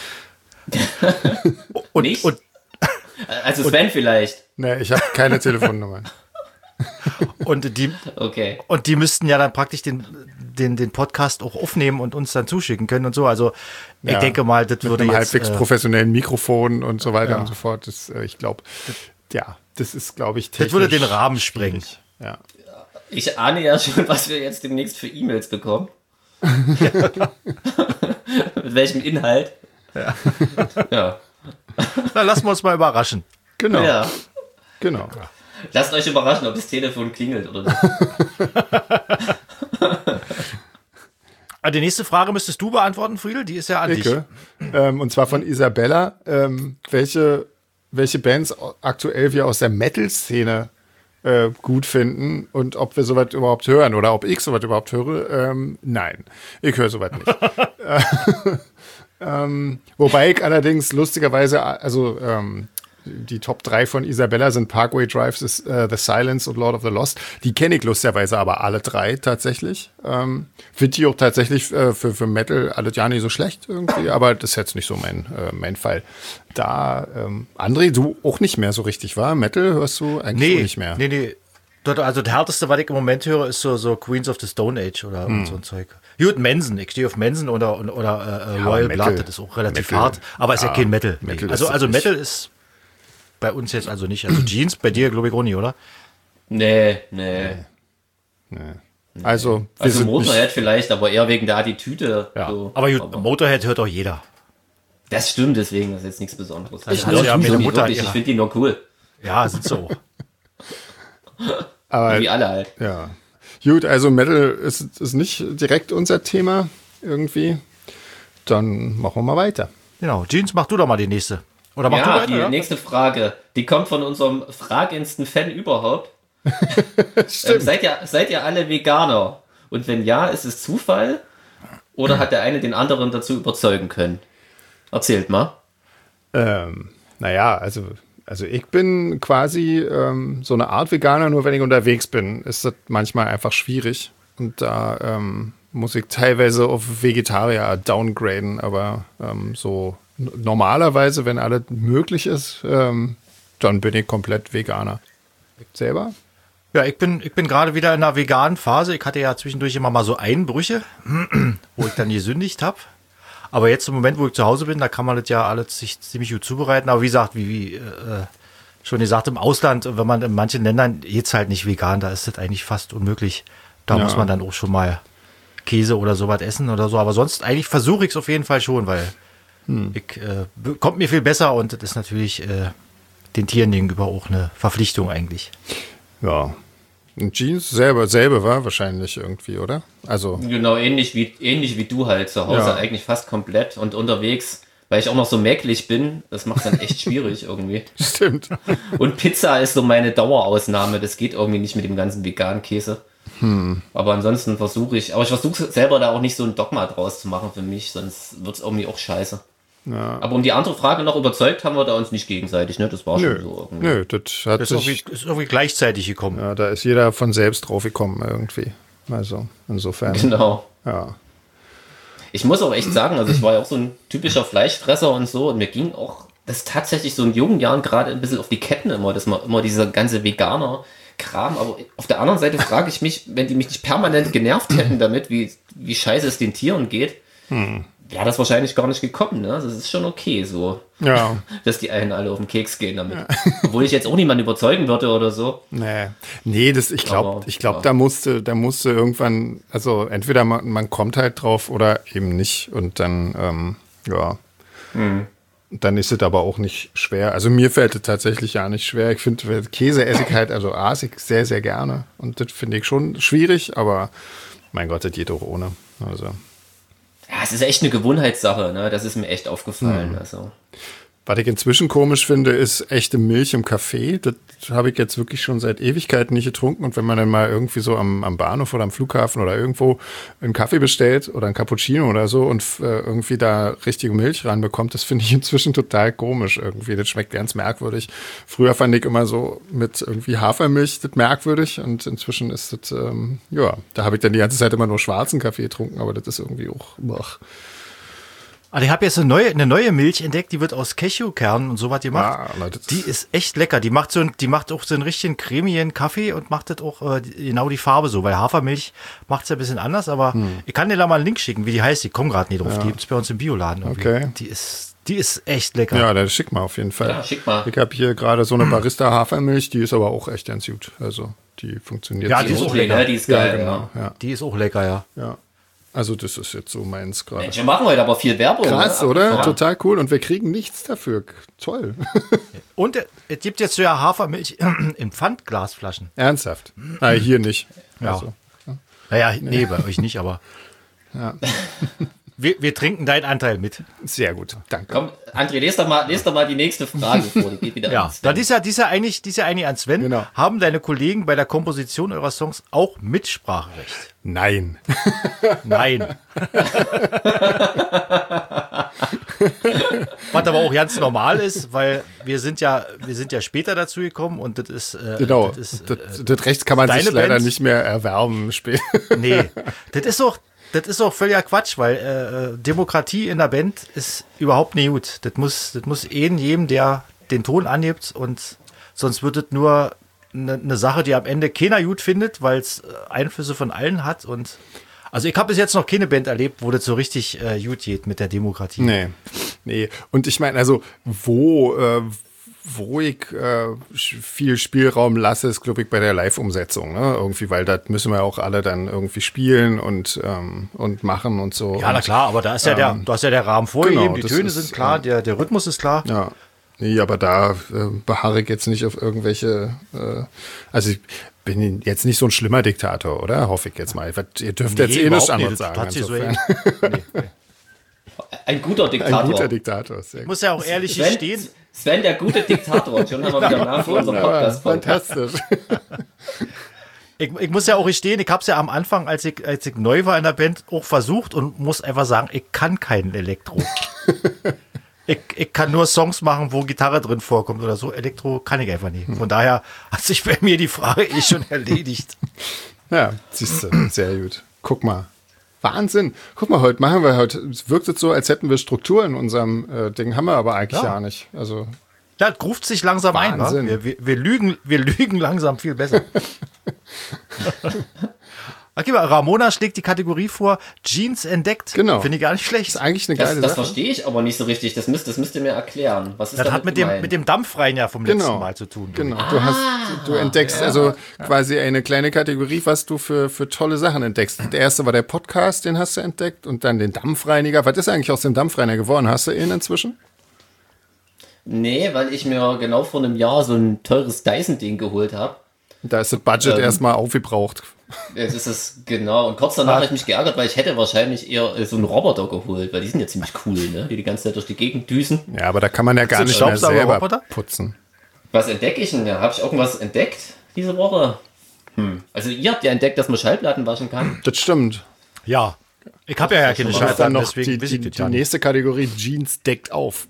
[SPEAKER 1] und,
[SPEAKER 3] Nicht?
[SPEAKER 1] und,
[SPEAKER 3] Also Sven vielleicht.
[SPEAKER 2] Nee, ich habe keine Telefonnummer.
[SPEAKER 1] und, die,
[SPEAKER 3] Okay.
[SPEAKER 1] und die müssten ja dann praktisch den, den, den Podcast auch aufnehmen und uns dann zuschicken können und so. Also ich
[SPEAKER 2] Ja,
[SPEAKER 1] denke mal, das
[SPEAKER 2] Mit
[SPEAKER 1] würde
[SPEAKER 2] einem
[SPEAKER 1] jetzt...
[SPEAKER 2] halbwegs
[SPEAKER 1] Äh,
[SPEAKER 2] professionellen Mikrofon und so weiter
[SPEAKER 1] Ja.
[SPEAKER 2] und so fort. Das, äh, ich glaube, ja, das ist, glaube ich,
[SPEAKER 1] das würde den
[SPEAKER 2] technisch
[SPEAKER 1] Rahmen sprengen.
[SPEAKER 2] schwierig. Ja.
[SPEAKER 3] Ich ahne ja schon, was wir jetzt demnächst für E-Mails bekommen. Mit welchem Inhalt?
[SPEAKER 1] Ja.
[SPEAKER 3] Ja.
[SPEAKER 1] Na, lassen wir uns mal überraschen.
[SPEAKER 2] Genau.
[SPEAKER 3] Ja.
[SPEAKER 2] Genau.
[SPEAKER 3] Lasst euch überraschen, ob das Telefon klingelt oder nicht.
[SPEAKER 1] Die nächste Frage müsstest du beantworten, Friedel. Die ist ja an dich.
[SPEAKER 2] Ähm, und zwar von Isabella. Ähm, welche, welche Bands aktuell wir aus der Metal-Szene äh, gut finden und ob wir sowas überhaupt hören oder ob ich sowas überhaupt höre. Ähm, nein, ich höre sowas nicht. ähm, wobei ich allerdings lustigerweise, also ähm, die Top drei von Isabella sind Parkway Drive, uh, The Silence und Lord of the Lost. Die kenne ich lustigerweise aber alle drei tatsächlich. Ähm, Finde die auch tatsächlich äh, für, für Metal alles ja nicht so schlecht irgendwie, aber das ist jetzt nicht so mein, äh, mein Fall. Da, ähm, André, du auch nicht mehr so richtig, war? Metal hörst du eigentlich
[SPEAKER 1] Nee,
[SPEAKER 2] auch nicht mehr?
[SPEAKER 1] nee, nee. Dort, also das härteste, was ich im Moment höre, ist so, so Queens of the Stone Age oder
[SPEAKER 2] Hm.
[SPEAKER 1] so ein Zeug. Gut, Manson. Ich stehe auf Manson oder, oder äh,
[SPEAKER 2] Ja,
[SPEAKER 1] Royal
[SPEAKER 2] Metal.
[SPEAKER 1] Blood. Das ist auch relativ
[SPEAKER 2] Metal.
[SPEAKER 1] hart, aber ist ja,
[SPEAKER 2] Ja,
[SPEAKER 1] kein Metal.
[SPEAKER 2] Metal
[SPEAKER 1] Nee. Also,
[SPEAKER 2] ist
[SPEAKER 1] also
[SPEAKER 2] nicht.
[SPEAKER 1] Metal ist bei uns jetzt also nicht. Also Jeans, bei dir glaube ich auch nicht, oder?
[SPEAKER 3] Nee, nee.
[SPEAKER 2] Nee. Also, wir
[SPEAKER 3] Also
[SPEAKER 2] sind
[SPEAKER 3] Motorhead
[SPEAKER 2] nicht,
[SPEAKER 3] vielleicht, aber eher wegen der Attitüde.
[SPEAKER 2] Ja.
[SPEAKER 3] So.
[SPEAKER 1] Aber gut, Motorhead hört doch jeder.
[SPEAKER 3] Das stimmt, deswegen das ist jetzt nichts Besonderes.
[SPEAKER 1] Ich
[SPEAKER 3] Also,
[SPEAKER 1] höre ja
[SPEAKER 3] ich
[SPEAKER 1] meine
[SPEAKER 3] finde die
[SPEAKER 1] Mutter,
[SPEAKER 3] wirklich,
[SPEAKER 1] ja.
[SPEAKER 3] ich finde die nur cool.
[SPEAKER 1] Ja, sind so.
[SPEAKER 2] aber,
[SPEAKER 3] Wie alle halt.
[SPEAKER 2] ja. Gut, also Metal ist, ist nicht direkt unser Thema irgendwie. Dann machen wir mal weiter.
[SPEAKER 1] Genau. Jeans, mach du doch mal die nächste. Oder mach du
[SPEAKER 3] Ja,
[SPEAKER 1] weiter,
[SPEAKER 3] die
[SPEAKER 1] ja?
[SPEAKER 3] nächste Frage, die kommt von unserem fragendsten Fan überhaupt. ähm, seid, ihr, seid ihr alle Veganer? Und wenn ja, ist es Zufall? Oder hat der eine den anderen dazu überzeugen können? Erzählt mal.
[SPEAKER 2] Ähm, naja, also, also ich bin quasi ähm, so eine Art Veganer, nur wenn ich unterwegs bin, ist das manchmal einfach schwierig. Und da ähm, muss ich teilweise auf Vegetarier downgraden, aber ähm, so n- normalerweise, wenn alles möglich ist, ähm, dann bin ich komplett Veganer. Selber?
[SPEAKER 1] Ja, ich bin, ich bin gerade wieder in einer veganen Phase. Ich hatte ja zwischendurch immer mal so Einbrüche, wo ich dann gesündigt habe. Aber jetzt im Moment, wo ich zu Hause bin, da kann man das ja alles sich ziemlich gut zubereiten. Aber wie gesagt, wie, wie äh, schon gesagt, im Ausland, wenn man in manchen Ländern geht's halt nicht vegan, da ist das eigentlich fast unmöglich. Da
[SPEAKER 2] Ja.
[SPEAKER 1] muss man dann auch schon mal Käse oder sowas essen oder so. Aber sonst eigentlich versuche ich es auf jeden Fall schon, weil ich, äh, be- kommt mir viel besser und das ist natürlich äh, den Tieren gegenüber auch eine Verpflichtung eigentlich.
[SPEAKER 2] Ja. Und Jeans selber, selber war wahrscheinlich irgendwie, oder? Also,
[SPEAKER 3] Genau, ähnlich wie, ähnlich wie du halt zu Hause,
[SPEAKER 2] Ja.
[SPEAKER 3] eigentlich fast komplett und unterwegs, weil ich auch noch so mäklig bin, das macht dann echt schwierig irgendwie.
[SPEAKER 2] stimmt.
[SPEAKER 3] Und Pizza ist so meine Dauerausnahme, das geht irgendwie nicht mit dem ganzen veganen Käse.
[SPEAKER 2] Hm.
[SPEAKER 3] Aber ansonsten versuche ich, aber ich versuche selber da auch nicht so ein Dogma draus zu machen für mich, sonst wird es irgendwie auch scheiße.
[SPEAKER 2] Ja.
[SPEAKER 3] Aber um die andere Frage noch überzeugt, haben wir da uns nicht gegenseitig, ne? Das war
[SPEAKER 2] Nö,
[SPEAKER 3] schon so irgendwie.
[SPEAKER 2] nö, das hat
[SPEAKER 1] Das ist
[SPEAKER 2] sich,
[SPEAKER 1] irgendwie, ist irgendwie gleichzeitig gekommen.
[SPEAKER 2] ja, da ist jeder von selbst drauf gekommen irgendwie. Also, insofern.
[SPEAKER 3] Genau.
[SPEAKER 2] Ja.
[SPEAKER 3] Ich muss auch echt sagen, also ich war ja auch so ein typischer Fleischfresser und so und mir ging auch das tatsächlich so in jungen Jahren gerade ein bisschen auf die Ketten immer, dass man immer dieser ganze Veganer-Kram, aber auf der anderen Seite frage ich mich, wenn die mich nicht permanent genervt hätten damit, wie, wie scheiße es den Tieren geht,
[SPEAKER 2] Hm.
[SPEAKER 3] wäre das wahrscheinlich gar nicht gekommen, ne? Also es ist schon okay so,
[SPEAKER 2] Ja.
[SPEAKER 3] dass die einen alle auf den Keks gehen damit. Obwohl ich jetzt auch niemanden überzeugen würde oder so.
[SPEAKER 2] Nee, nee, das, ich glaube,
[SPEAKER 3] Aber,
[SPEAKER 2] ich glaube,
[SPEAKER 3] ja.
[SPEAKER 2] da musste, da musste irgendwann, also entweder man, man kommt halt drauf oder eben nicht und dann, ähm, ja, dann ist es aber auch nicht schwer. Also mir fällt es tatsächlich ja nicht schwer. Ich finde Käse esse ich halt, also aß ich sehr, sehr gerne und das finde ich schon schwierig, aber mein Gott, das geht auch ohne. Also
[SPEAKER 3] Ja, es ist echt eine Gewohnheitssache, ne? Das ist mir echt aufgefallen. Also.
[SPEAKER 2] was ich inzwischen komisch finde, ist echte Milch im Kaffee. Das habe ich jetzt wirklich schon seit Ewigkeiten nicht getrunken. Und wenn man dann mal irgendwie so am, am Bahnhof oder am Flughafen oder irgendwo einen Kaffee bestellt oder einen Cappuccino oder so und äh, irgendwie da richtige Milch ranbekommt, das finde ich inzwischen total komisch irgendwie. Das schmeckt ganz merkwürdig. Früher fand ich immer so mit irgendwie Hafermilch das merkwürdig und inzwischen ist das, ähm, ja, da habe ich dann die ganze Zeit immer nur schwarzen Kaffee getrunken, aber das ist irgendwie auch, ach,
[SPEAKER 1] Also ich habe jetzt eine neue, eine neue Milch entdeckt, die wird aus Cashewkernen und sowas gemacht.
[SPEAKER 2] Ah, na, das
[SPEAKER 1] Die ist echt lecker. Die macht so ein, die macht auch so einen richtigen cremigen Kaffee und macht das auch äh, die- genau die Farbe so, weil Hafermilch macht es ja ein bisschen anders, aber ich kann dir da mal einen Link schicken, wie die heißt. Ich komme gerade nicht drauf. Die gibt's bei uns im Bioladen. irgendwie.
[SPEAKER 2] Okay.
[SPEAKER 1] Die ist, die ist echt lecker.
[SPEAKER 2] ja, das schick mal auf jeden Fall.
[SPEAKER 3] Ja, schick mal.
[SPEAKER 2] Ich habe hier gerade so eine Barista-Hafermilch, die ist aber auch echt ganz gut. Also die funktioniert
[SPEAKER 1] Ja,
[SPEAKER 2] so.
[SPEAKER 1] die ist auch
[SPEAKER 3] Okay,
[SPEAKER 1] lecker.
[SPEAKER 3] ne? Die ist
[SPEAKER 2] Ja,
[SPEAKER 3] geil,
[SPEAKER 2] genau. Ja,
[SPEAKER 1] Die ist auch lecker, ja.
[SPEAKER 2] ja. Also das ist jetzt so meins gerade.
[SPEAKER 3] Mensch, wir machen heute aber viel Werbung.
[SPEAKER 2] Krass,
[SPEAKER 3] ne?
[SPEAKER 2] oder?
[SPEAKER 3] Ja.
[SPEAKER 2] Total cool. Und wir kriegen nichts dafür. Toll.
[SPEAKER 1] Und äh, es gibt jetzt ja Hafermilch in Pfandglasflaschen.
[SPEAKER 2] Ernsthaft? Ah, hier nicht.
[SPEAKER 1] Ja.
[SPEAKER 2] Also,
[SPEAKER 1] Naja, nee, bei euch nicht, aber
[SPEAKER 2] ja.
[SPEAKER 1] wir, wir trinken deinen Anteil mit.
[SPEAKER 2] Sehr gut. Danke.
[SPEAKER 3] Komm, André, lest doch, mal, lest doch mal die nächste Frage vor. Die geht wieder
[SPEAKER 1] Ja,
[SPEAKER 3] ans
[SPEAKER 1] das ist ja, die ist ja eigentlich, die ist ja eigentlich an Sven.
[SPEAKER 2] Genau.
[SPEAKER 1] Haben deine Kollegen bei der Komposition eurer Songs auch Mitspracherecht?
[SPEAKER 2] Nein.
[SPEAKER 1] Nein. Was aber auch ganz normal ist, weil wir sind ja, wir sind ja später dazu gekommen und das ist, äh,
[SPEAKER 2] Genau.
[SPEAKER 1] das, ist
[SPEAKER 2] das,
[SPEAKER 1] äh,
[SPEAKER 2] das Recht kann man
[SPEAKER 1] deine
[SPEAKER 2] sich leider
[SPEAKER 1] Band?
[SPEAKER 2] nicht mehr erwerben später.
[SPEAKER 1] nee, das ist doch, das ist doch völliger Quatsch, weil äh, Demokratie in der Band ist überhaupt nicht gut. Das muss, das muss jeden, jedem, der den Ton anhebt, und sonst wird es nur eine ne Sache, die am Ende keiner gut findet, weil es Einflüsse von allen hat. Und also ich habe bis jetzt noch keine Band erlebt, wo das so richtig äh, gut geht mit der Demokratie.
[SPEAKER 2] Nee. Nee. Und ich meine, also wo, äh, wo ich äh, viel Spielraum lasse, ist, glaube ich, bei der Live-Umsetzung. Ne? Irgendwie, weil das müssen wir auch alle dann irgendwie spielen und, ähm, und machen und so.
[SPEAKER 1] Ja,
[SPEAKER 2] und,
[SPEAKER 1] na klar, aber da ist ja der, du hast ja der Rahmen vorgegeben,
[SPEAKER 2] genau,
[SPEAKER 1] die
[SPEAKER 2] das
[SPEAKER 1] Töne
[SPEAKER 2] ist,
[SPEAKER 1] sind klar,
[SPEAKER 2] äh,
[SPEAKER 1] der, der Rhythmus ist klar.
[SPEAKER 2] Ja. Nee, aber da äh, beharre ich jetzt nicht auf irgendwelche, äh, also ich bin jetzt nicht so ein schlimmer Diktator, oder? Hoffe ich jetzt mal. Ihr dürft
[SPEAKER 1] Nee,
[SPEAKER 2] jetzt eh nichts
[SPEAKER 1] überhaupt nicht,
[SPEAKER 2] anderes
[SPEAKER 1] das
[SPEAKER 2] sagen.
[SPEAKER 1] hat sie so
[SPEAKER 2] insofern.
[SPEAKER 1] nee, nee.
[SPEAKER 3] Ein guter Diktator.
[SPEAKER 2] Ein guter Diktator, sehr
[SPEAKER 1] Ich
[SPEAKER 2] gut.
[SPEAKER 1] muss ja auch ehrlich
[SPEAKER 3] Sven,
[SPEAKER 1] stehen.
[SPEAKER 3] Sven, der gute Diktator. Und schon haben wir wieder einen Namen für unseren
[SPEAKER 2] Wunderbar,
[SPEAKER 3] Podcast.
[SPEAKER 2] fantastisch.
[SPEAKER 1] Ich, ich muss ja auch gestehen, ich habe es ja am Anfang, als ich, als ich neu war in der Band, auch versucht und muss einfach sagen, ich kann keinen Elektro. ich, ich kann nur Songs machen, wo Gitarre drin vorkommt oder so. Elektro kann ich einfach nicht. Von daher hat sich bei mir die Frage eh schon erledigt.
[SPEAKER 2] Ja, siehst du, sehr gut. Guck mal. Wahnsinn. Guck mal, heute machen wir heute, es wirkt jetzt so, als hätten wir Struktur in unserem äh, Ding, haben wir aber eigentlich
[SPEAKER 1] Ja.
[SPEAKER 2] ja nicht. Also,
[SPEAKER 1] Das ruft sich langsam
[SPEAKER 2] Wahnsinn.
[SPEAKER 1] ein. Wa? Wir, wir, wir, lügen, wir lügen langsam viel besser. Okay, Ramona schlägt die Kategorie vor, Jeans entdeckt.
[SPEAKER 2] Genau.
[SPEAKER 1] Finde ich gar nicht schlecht.
[SPEAKER 2] ist eigentlich eine
[SPEAKER 3] Das,
[SPEAKER 2] geile
[SPEAKER 3] das
[SPEAKER 2] Sache.
[SPEAKER 3] verstehe ich aber nicht so richtig. Das müsst, das müsst ihr mir erklären. Was ist
[SPEAKER 1] Das
[SPEAKER 3] damit
[SPEAKER 1] hat mit dem,
[SPEAKER 3] gemeint?
[SPEAKER 1] mit dem Dampfrein ja vom letzten
[SPEAKER 2] Genau.
[SPEAKER 1] Mal zu tun.
[SPEAKER 2] Genau, du hast, du entdeckst also quasi eine kleine Kategorie, was du für, für tolle Sachen entdeckst. Der erste war der Podcast, den hast du entdeckt, und dann den Dampfreiniger. Was ist eigentlich aus dem Dampfreiniger geworden? Hast du ihn inzwischen?
[SPEAKER 3] Nee, weil ich mir genau vor einem Jahr so ein teures Dyson-Ding geholt habe.
[SPEAKER 2] Da ist das Budget
[SPEAKER 3] Ähm.
[SPEAKER 2] erstmal aufgebraucht.
[SPEAKER 3] Jetzt ist es, genau. Und kurz danach habe ich mich geärgert, weil ich hätte wahrscheinlich eher äh, so einen Roboter geholt, weil die sind ja ziemlich cool, ne? Die die ganze Zeit durch die Gegend düsen.
[SPEAKER 2] Ja, aber da kann man ja gar
[SPEAKER 1] ein
[SPEAKER 2] nicht mehr selber
[SPEAKER 1] Staubsaugerroboter?
[SPEAKER 2] putzen.
[SPEAKER 3] Was entdecke ich denn? Ja, habe ich irgendwas entdeckt diese Woche? Hm. Also ihr habt ja entdeckt, dass man Schallplatten waschen kann.
[SPEAKER 2] Das stimmt.
[SPEAKER 1] Ja. Ich habe ja, ja keine
[SPEAKER 2] Das ist dann
[SPEAKER 1] Schallplatten,
[SPEAKER 2] noch
[SPEAKER 1] deswegen
[SPEAKER 2] die,
[SPEAKER 1] weiß
[SPEAKER 2] die,
[SPEAKER 1] ich das
[SPEAKER 2] die
[SPEAKER 1] ja nicht.
[SPEAKER 2] nächste Kategorie, Jeans deckt auf.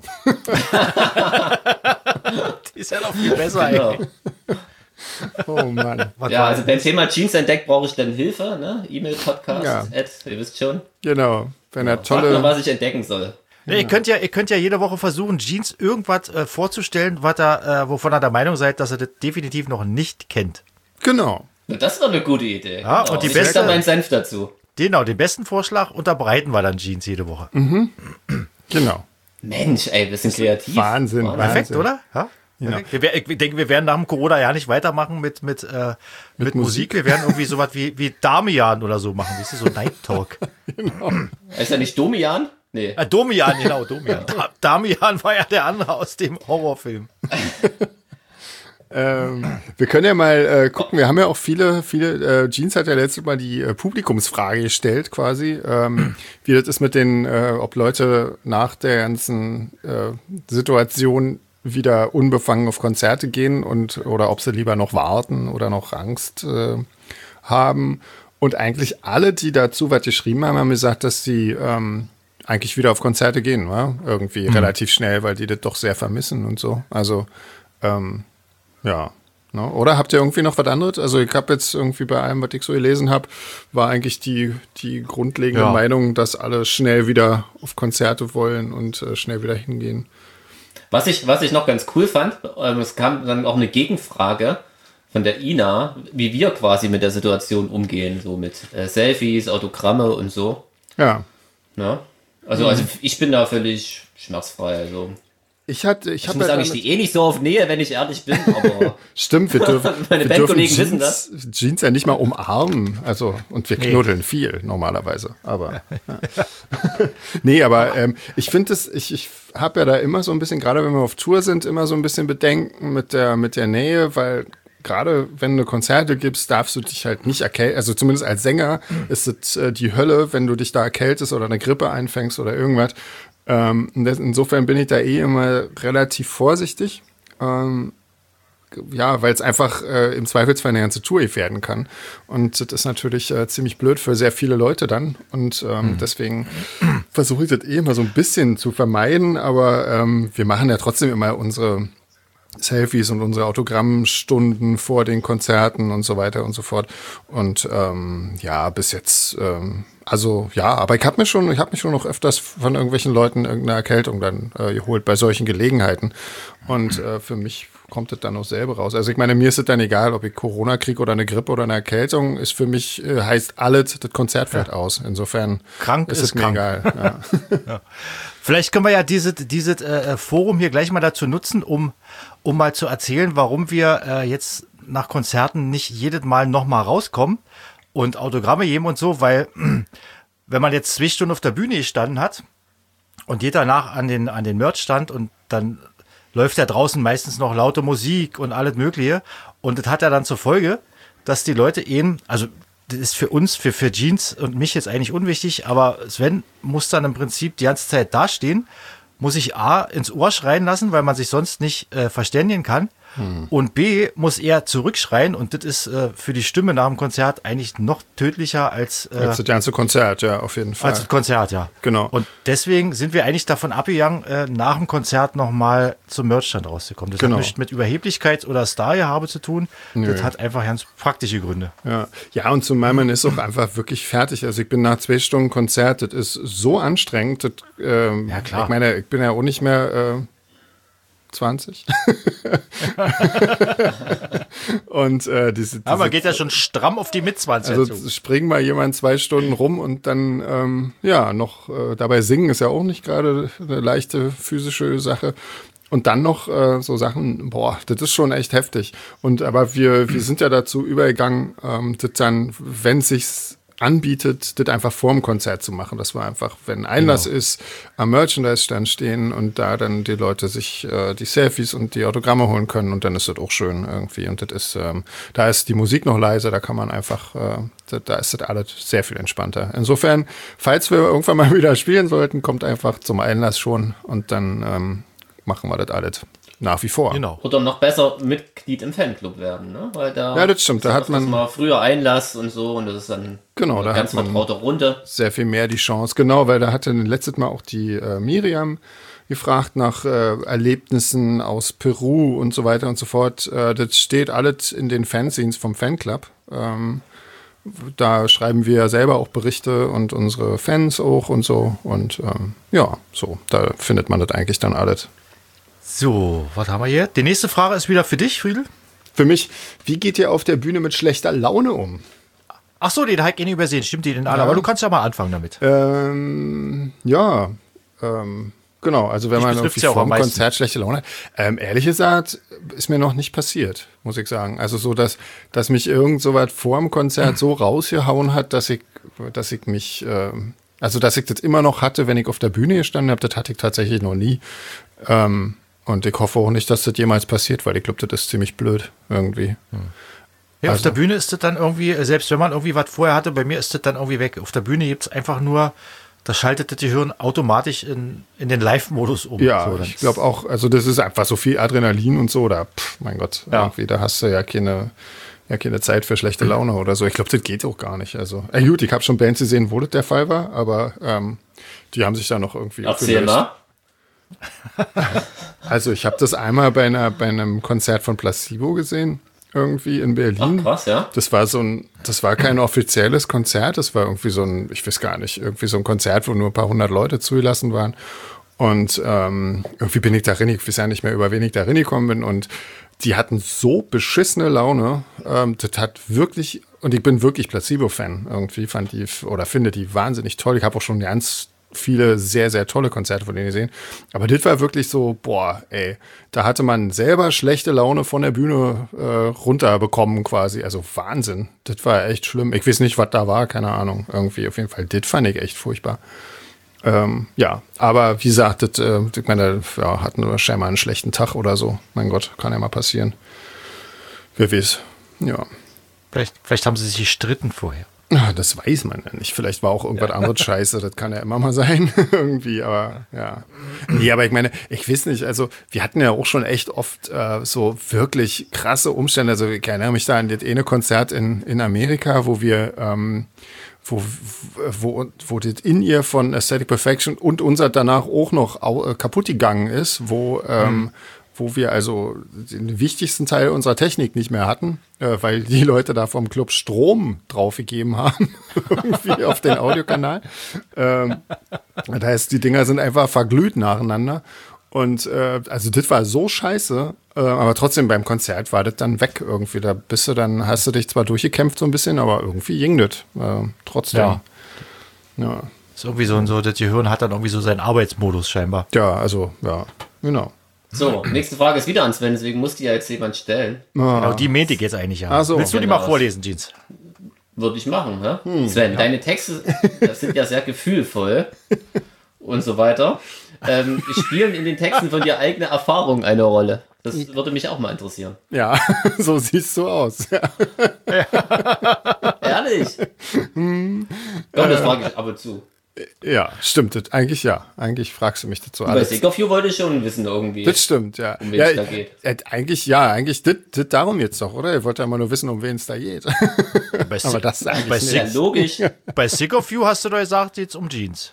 [SPEAKER 1] Die ist ja noch viel besser, ey.
[SPEAKER 3] Genau.
[SPEAKER 2] Oh Mann.
[SPEAKER 1] Was
[SPEAKER 3] Ja,
[SPEAKER 1] war-
[SPEAKER 3] also beim Thema Jeans entdeckt brauche ich dann Hilfe, ne? E-Mail, Podcast,
[SPEAKER 2] Ja.
[SPEAKER 3] Ad, ihr wisst schon.
[SPEAKER 2] Genau. Wenn er
[SPEAKER 3] Fragt mal,
[SPEAKER 2] tolle.
[SPEAKER 3] was ich entdecken soll.
[SPEAKER 1] Nee, ihr, könnt ja, ihr könnt ja jede Woche versuchen, Jeans irgendwas äh, vorzustellen, was er, äh, wovon er der Meinung seid, dass er das definitiv noch nicht kennt.
[SPEAKER 2] Genau.
[SPEAKER 3] Na, das war eine gute Idee.
[SPEAKER 1] Ja,
[SPEAKER 3] Genau.
[SPEAKER 1] und die
[SPEAKER 3] ich gebe
[SPEAKER 1] beste-
[SPEAKER 3] da meinen Senf dazu.
[SPEAKER 1] Genau, den besten Vorschlag unterbreiten wir dann Jeans jede Woche.
[SPEAKER 2] Genau.
[SPEAKER 3] Mensch, ey, wir sind kreativ.
[SPEAKER 2] Wahnsinn, Wahnsinn.
[SPEAKER 1] Perfekt, oder? Ja? Perfekt. Wir, wer- ich denke, wir werden nach dem Corona ja nicht weitermachen mit, mit, äh, mit, Musik.
[SPEAKER 2] Musik.
[SPEAKER 1] Wir werden irgendwie sowas wie, wie Damian oder so machen. Weißt du, so Night Talk.
[SPEAKER 3] Ist ja nicht Domian? Nee.
[SPEAKER 1] Äh, Domian, genau, Domian. Da, Damian war ja der andere aus dem Horrorfilm.
[SPEAKER 2] Ähm, wir können ja mal äh, gucken, wir haben ja auch viele, viele, äh, Jeans hat ja letztes Mal die äh, Publikumsfrage gestellt quasi, ähm, wie das ist mit den, äh, ob Leute nach der ganzen äh, Situation wieder unbefangen auf Konzerte gehen und oder ob sie lieber noch warten oder noch Angst äh, haben. Und eigentlich alle, die dazu was geschrieben haben, haben gesagt, dass sie ähm, eigentlich wieder auf Konzerte gehen, wa? Irgendwie relativ schnell, weil die das doch sehr vermissen und so. Also ähm, ja, ne? Oder habt ihr irgendwie noch was anderes? Also ich habe jetzt irgendwie bei allem, was ich so gelesen habe, war eigentlich die, die grundlegende
[SPEAKER 1] Ja.
[SPEAKER 2] Meinung, dass alle schnell wieder auf Konzerte wollen und äh, schnell wieder hingehen.
[SPEAKER 3] Was ich, was ich noch ganz cool fand, ähm, es kam dann auch eine Gegenfrage von der Ina, wie wir quasi mit der Situation umgehen, so mit äh, Selfies, Autogramme und so.
[SPEAKER 2] Ja,
[SPEAKER 3] Ne? Also, also ich bin da völlig schmerzfrei. Also
[SPEAKER 2] Ich hatte, ich,
[SPEAKER 3] Ich
[SPEAKER 2] hab
[SPEAKER 3] muss
[SPEAKER 2] ja
[SPEAKER 3] sagen, ich
[SPEAKER 2] damit-
[SPEAKER 3] stehe eh nicht so auf Nähe, wenn ich ehrlich bin, aber
[SPEAKER 2] Stimmt, wir dürfen,
[SPEAKER 3] Meine
[SPEAKER 2] wir dürfen
[SPEAKER 3] Bandkollegen wissen
[SPEAKER 2] Jeans, Jeans ja nicht mal umarmen. Also, und wir
[SPEAKER 1] Nee.
[SPEAKER 2] knuddeln viel normalerweise. Aber ja. Nee, aber ähm, ich finde es, ich, ich habe ja da immer so ein bisschen, gerade wenn wir auf Tour sind, immer so ein bisschen Bedenken mit der, mit der Nähe, weil gerade wenn du Konzerte gibst, darfst du dich halt nicht erkälten. Also zumindest als Sänger ist es äh, die Hölle, wenn du dich da erkältest oder eine Grippe einfängst oder irgendwas. Ähm, und das, insofern bin ich da eh immer relativ vorsichtig. Ähm, ja, weil es einfach äh, im Zweifelsfall eine ganze Tour gefährden kann. Und das ist natürlich äh, ziemlich blöd für sehr viele Leute dann. Und ähm, mhm. deswegen versuche ich das eh immer so ein bisschen zu vermeiden. Aber ähm, wir machen ja trotzdem immer unsere Selfies und unsere Autogrammstunden vor den Konzerten und so weiter und so fort. Und ähm, ja, bis jetzt, ähm, also ja, aber ich habe mir schon, ich habe mich schon noch öfters von irgendwelchen Leuten irgendeine Erkältung dann äh, geholt bei solchen Gelegenheiten. Und äh, für mich kommt das dann auch selber raus. Also ich meine, mir ist es dann egal, ob ich Corona kriege oder eine Grippe oder eine Erkältung, ist für mich, äh, heißt alles, das Konzert fällt ja. aus. Insofern
[SPEAKER 1] krank
[SPEAKER 2] ist
[SPEAKER 1] ist
[SPEAKER 2] es mir
[SPEAKER 1] krank.
[SPEAKER 2] egal. Ja.
[SPEAKER 1] Ja. Vielleicht können wir ja dieses dieses äh, Forum hier gleich mal dazu nutzen, um um mal zu erzählen, warum wir äh, jetzt nach Konzerten nicht jedes Mal nochmal rauskommen und Autogramme geben und so, weil wenn man jetzt zwei Stunden auf der Bühne gestanden hat und geht danach an den an den Merchstand und dann läuft ja draußen meistens noch laute Musik und alles Mögliche und das hat ja dann zur Folge, dass die Leute eben, also das ist für uns, für, für Jeans und mich jetzt eigentlich unwichtig, aber Sven muss dann im Prinzip die ganze Zeit dastehen, muss ich A ins Ohr schreien lassen, weil man sich sonst nicht äh, verständigen kann. Hm. Und B muss er zurückschreien und das ist äh, für die Stimme nach dem Konzert eigentlich noch tödlicher als, äh,
[SPEAKER 2] als das ganze Konzert, ja, auf jeden Fall.
[SPEAKER 1] als das Konzert, ja.
[SPEAKER 2] Genau.
[SPEAKER 1] Und deswegen sind wir eigentlich davon abgegangen, äh, nach dem Konzert nochmal zum Merchstand rauszukommen. Das
[SPEAKER 2] Genau.
[SPEAKER 1] hat nichts mit Überheblichkeit oder Stargehabe zu tun.
[SPEAKER 2] Nö.
[SPEAKER 1] Das hat einfach ganz praktische Gründe.
[SPEAKER 2] Ja, ja, und zumal man ist auch einfach wirklich fertig. Also ich bin nach zwei Stunden Konzert, das ist so anstrengend. Das, ähm,
[SPEAKER 1] Ja, klar.
[SPEAKER 2] Ich meine, ich bin ja auch nicht mehr äh, zwanzig. Und äh, diese, diese,
[SPEAKER 1] Aber man geht ja schon stramm auf die Mitzwanziger
[SPEAKER 2] also
[SPEAKER 1] zu.
[SPEAKER 2] springt mal jemand zwei Stunden rum und dann ähm, ja noch äh, dabei singen ist ja auch nicht gerade eine leichte physische Sache. Und dann noch äh, so Sachen, boah, das ist schon echt heftig. Und aber wir, wir sind ja dazu übergegangen, ähm, das dann, wenn es sich anbietet, das einfach vor dem Konzert zu machen. Das war einfach, wenn Einlass
[SPEAKER 1] Genau.
[SPEAKER 2] ist, am Merchandise-Stand stehen und da dann die Leute sich äh, die Selfies und die Autogramme holen können und dann ist das auch schön irgendwie. Und das ist, ähm, da ist die Musik noch leise, da kann man einfach, äh, da, da ist das alles sehr viel entspannter. Insofern, falls wir irgendwann mal wieder spielen sollten, kommt einfach zum Einlass schon und dann ähm, machen wir das alles nach wie vor.
[SPEAKER 1] Genau.
[SPEAKER 3] Oder noch besser Mitglied im Fanclub werden, ne? Weil da
[SPEAKER 2] Ja, das stimmt, da hat man-
[SPEAKER 3] mal früher Einlass und so und das ist dann
[SPEAKER 2] Genau,
[SPEAKER 3] eine
[SPEAKER 2] da
[SPEAKER 3] ganz
[SPEAKER 2] hat man-
[SPEAKER 3] vertraute Runde.
[SPEAKER 2] Sehr viel mehr die Chance, genau, weil da hatte letztes Mal auch die äh, Miriam gefragt nach äh, Erlebnissen aus Peru und so weiter und so fort. Äh, das steht alles in den Fanzines vom Fanclub. Ähm, da schreiben wir selber auch Berichte und unsere Fans auch und so. Und ähm, ja, so, da findet man das eigentlich dann alles.
[SPEAKER 1] So, was haben wir hier? Die nächste Frage ist wieder für dich, Friedel.
[SPEAKER 2] Für mich, wie geht ihr auf der Bühne mit schlechter Laune um?
[SPEAKER 1] Ach so, den habe ich eh nicht übersehen. Stimmt, die den alle.
[SPEAKER 2] Ja.
[SPEAKER 1] Aber du kannst ja mal anfangen damit.
[SPEAKER 2] Ähm, ja, ähm, genau. Also wenn
[SPEAKER 1] Dich
[SPEAKER 2] man
[SPEAKER 1] betrifft's
[SPEAKER 2] irgendwie
[SPEAKER 1] ja auch
[SPEAKER 2] vor
[SPEAKER 1] am
[SPEAKER 2] dem
[SPEAKER 1] meisten.
[SPEAKER 2] Konzert schlechte Laune hat. Ähm, ehrlich gesagt, ist mir noch nicht passiert, muss ich sagen. Also so, dass, dass mich irgend so was vor dem Konzert so rausgehauen hat, dass ich, dass ich mich, ähm, also dass ich das immer noch hatte, wenn ich auf der Bühne gestanden habe, das hatte ich tatsächlich noch nie. Ähm, und ich hoffe auch nicht, dass das jemals passiert, weil ich glaube, das ist ziemlich blöd irgendwie.
[SPEAKER 1] Ja, auf
[SPEAKER 2] Also-
[SPEAKER 1] der Bühne ist das dann irgendwie, selbst wenn man irgendwie was vorher hatte, bei mir ist das dann irgendwie weg. Auf der Bühne gibt es einfach nur, da schaltet das Gehirn automatisch in, in den Live-Modus um.
[SPEAKER 2] Ja,
[SPEAKER 1] so, dann
[SPEAKER 2] ich glaube auch, also das ist einfach so viel Adrenalin und so, da, pff, mein Gott,
[SPEAKER 1] Ja.
[SPEAKER 2] irgendwie, da hast du ja keine, ja keine Zeit für schlechte Laune oder so. Ich glaube, das geht auch gar nicht. Also, äh, gut, ich habe schon Bands gesehen, wo das der Fall war, aber ähm, die haben sich da noch irgendwie
[SPEAKER 3] Erzähl
[SPEAKER 2] aufgelöst.
[SPEAKER 3] mal.
[SPEAKER 2] Also ich habe das einmal bei, einer, bei einem Konzert von Placebo gesehen, irgendwie in
[SPEAKER 3] Ach,
[SPEAKER 2] Berlin.
[SPEAKER 3] krass, ja.
[SPEAKER 2] Das war so ein, das war kein offizielles Konzert, das war irgendwie so ein, ich weiß gar nicht, irgendwie so ein Konzert, wo nur ein paar hundert Leute zugelassen waren. Und ähm, irgendwie bin ich da rein, ich weiß ja nicht mehr, über wen ich da reingekommen bin. Und die hatten so beschissene Laune. Ähm, das hat wirklich, und ich bin wirklich Placebo-Fan irgendwie, fand die, oder finde die wahnsinnig toll. Ich habe auch schon ganz viele sehr, sehr tolle Konzerte von denen gesehen. Aber das war wirklich so, boah, ey, da hatte man selber schlechte Laune von der Bühne äh, runterbekommen quasi. Also Wahnsinn. Das war echt schlimm. Ich weiß nicht, was da war, keine Ahnung. Irgendwie auf jeden Fall. Das fand ich echt furchtbar. Ähm, ja, aber wie gesagt, das, äh, ich meine, ja, hatten wir scheinbar einen schlechten Tag oder so. Mein Gott, kann ja mal passieren. Wer weiß. Ja.
[SPEAKER 1] Vielleicht, vielleicht haben sie sich gestritten vorher.
[SPEAKER 2] Ja, das weiß man ja nicht. Vielleicht war auch irgendwas anderes scheiße. Das kann ja immer mal sein. Irgendwie, aber ja. Nee, aber ich meine, ich weiß nicht, also wir hatten ja auch schon echt oft äh, so wirklich krasse Umstände. Also ich erinnere mich da an das eine Konzert in, in Amerika, wo wir ähm, wo, wo, wo das in ihr von Aesthetic Perfection und unser danach auch noch au, äh, kaputt gegangen ist, wo ähm, mhm. wo wir also den wichtigsten Teil unserer Technik nicht mehr hatten, äh, weil die Leute da vom Club Strom draufgegeben haben, irgendwie auf den Audiokanal. Ähm, das heißt, die Dinger sind einfach verglüht nacheinander. Und äh, also das war so scheiße, äh, aber trotzdem beim Konzert war das dann weg irgendwie. Da bist du dann, hast du dich zwar durchgekämpft so ein bisschen, aber irgendwie ging das äh, trotzdem.
[SPEAKER 1] Ja.
[SPEAKER 2] Ja.
[SPEAKER 1] Ist irgendwie so, so, das Gehirn hat dann irgendwie so seinen Arbeitsmodus scheinbar.
[SPEAKER 2] Ja, also, ja, genau.
[SPEAKER 3] So, nächste Frage ist wieder an Sven, deswegen muss die ja jetzt jemand stellen.
[SPEAKER 1] Genau, die meinte ich jetzt eigentlich ja.
[SPEAKER 2] Ach so.
[SPEAKER 1] Willst du die
[SPEAKER 3] Genau.
[SPEAKER 1] mal vorlesen, Jeans?
[SPEAKER 3] Würde ich machen, ne? Hm, Sven, ja. Deine Texte das sind ja sehr gefühlvoll und so weiter. Ähm, spielen in den Texten von dir eigene Erfahrungen eine Rolle? Das würde mich auch mal interessieren.
[SPEAKER 2] Ja, so siehst du aus. Ja.
[SPEAKER 3] Ehrlich? Komm, das frage ich ab und zu.
[SPEAKER 2] Ja, stimmt. Das, eigentlich ja. Eigentlich fragst du mich dazu
[SPEAKER 3] Bei
[SPEAKER 2] alles.
[SPEAKER 3] Sick of You wollte ich schon wissen irgendwie.
[SPEAKER 2] Das stimmt, ja.
[SPEAKER 3] Um wen
[SPEAKER 2] ja,
[SPEAKER 3] es da geht.
[SPEAKER 2] Äh, eigentlich ja, eigentlich das, das darum jetzt doch, oder? Ihr wollt ja immer nur wissen, um wen es da geht.
[SPEAKER 1] Bei
[SPEAKER 2] Aber das ist eigentlich
[SPEAKER 1] bei
[SPEAKER 2] nicht.
[SPEAKER 3] Ja,
[SPEAKER 1] Sick,
[SPEAKER 3] logisch.
[SPEAKER 1] bei Sick of You hast du doch gesagt, jetzt um Jeans.